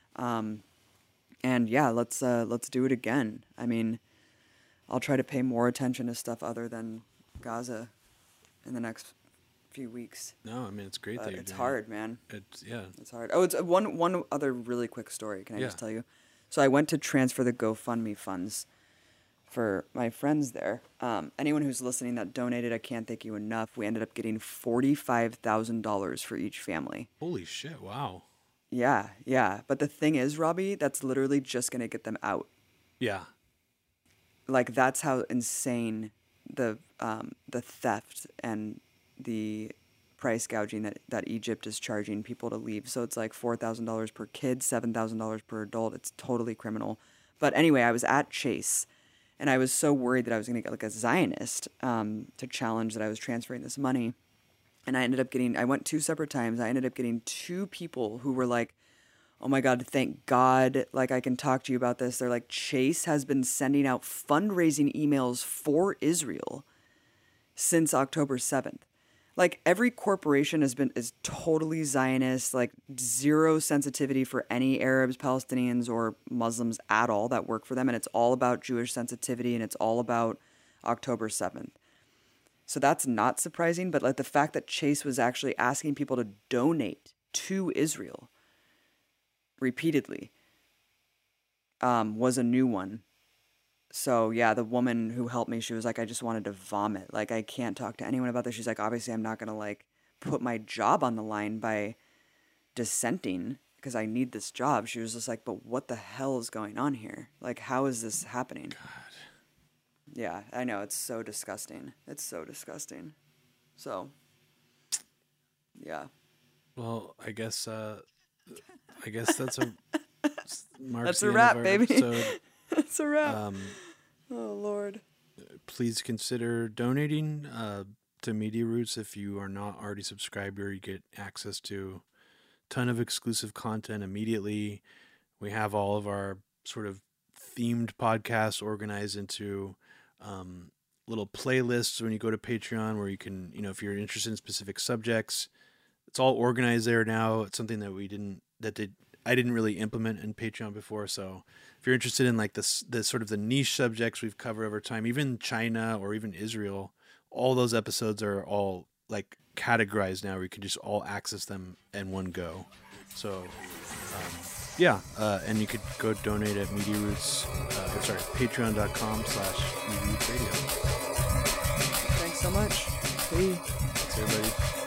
And yeah, let's do it again. I mean, I'll try to pay more attention to stuff other than Gaza in the next few weeks. No, I mean, it's great that you're it's doing hard, man. It's hard. Oh, it's one other really quick story. Can I just tell you? So I went to transfer the GoFundMe funds for my friends there. Anyone who's listening that donated, I can't thank you enough. We ended up getting $45,000 for each family. Holy shit! Wow. Yeah. But the thing is, Robbie, that's literally just gonna get them out. Yeah. Like, that's how insane the theft and the price gouging that Egypt is charging people to leave. So it's like $4,000 per kid, $7,000 per adult. It's totally criminal. But anyway, I was at Chase, And I was so worried that I was going to get like a Zionist to challenge that I was transferring this money. And I went 2 separate times. I ended up getting 2 people who were like, oh my God, thank God, like I can talk to you about this. They're like, Chase has been sending out fundraising emails for Israel since October 7th. Like every corporation is totally Zionist, like zero sensitivity for any Arabs, Palestinians, or Muslims at all that work for them. And it's all about Jewish sensitivity, and it's all about October 7th. So that's not surprising. But like the fact that Chase was actually asking people to donate to Israel repeatedly was a new one. So yeah, the woman who helped me, she was like, I just wanted to vomit. Like, I can't talk to anyone about this. She's like, obviously I'm not going to like put my job on the line by dissenting because I need this job. She was just like, but what the hell is going on here? Like, how is this happening? God. Yeah, I know. It's so disgusting. It's so disgusting. So, yeah. Well, I guess that's a that's a wrap, baby. That's a wrap. Oh, Lord. Please consider donating to Media Roots if you are not already subscribed. You get access to a ton of exclusive content immediately. We have all of our sort of themed podcasts organized into little playlists when you go to Patreon where you can, if you're interested in specific subjects, it's all organized there now. It's something that I didn't really implement in Patreon before. So if you're interested in like the sort of the niche subjects we've covered over time, even China or even Israel, all those episodes are all like categorized now where you can just all access them in one go. So and you could go donate at patreon.com/MediaRootsRadio. Thanks so much. Hey. Thanks everybody.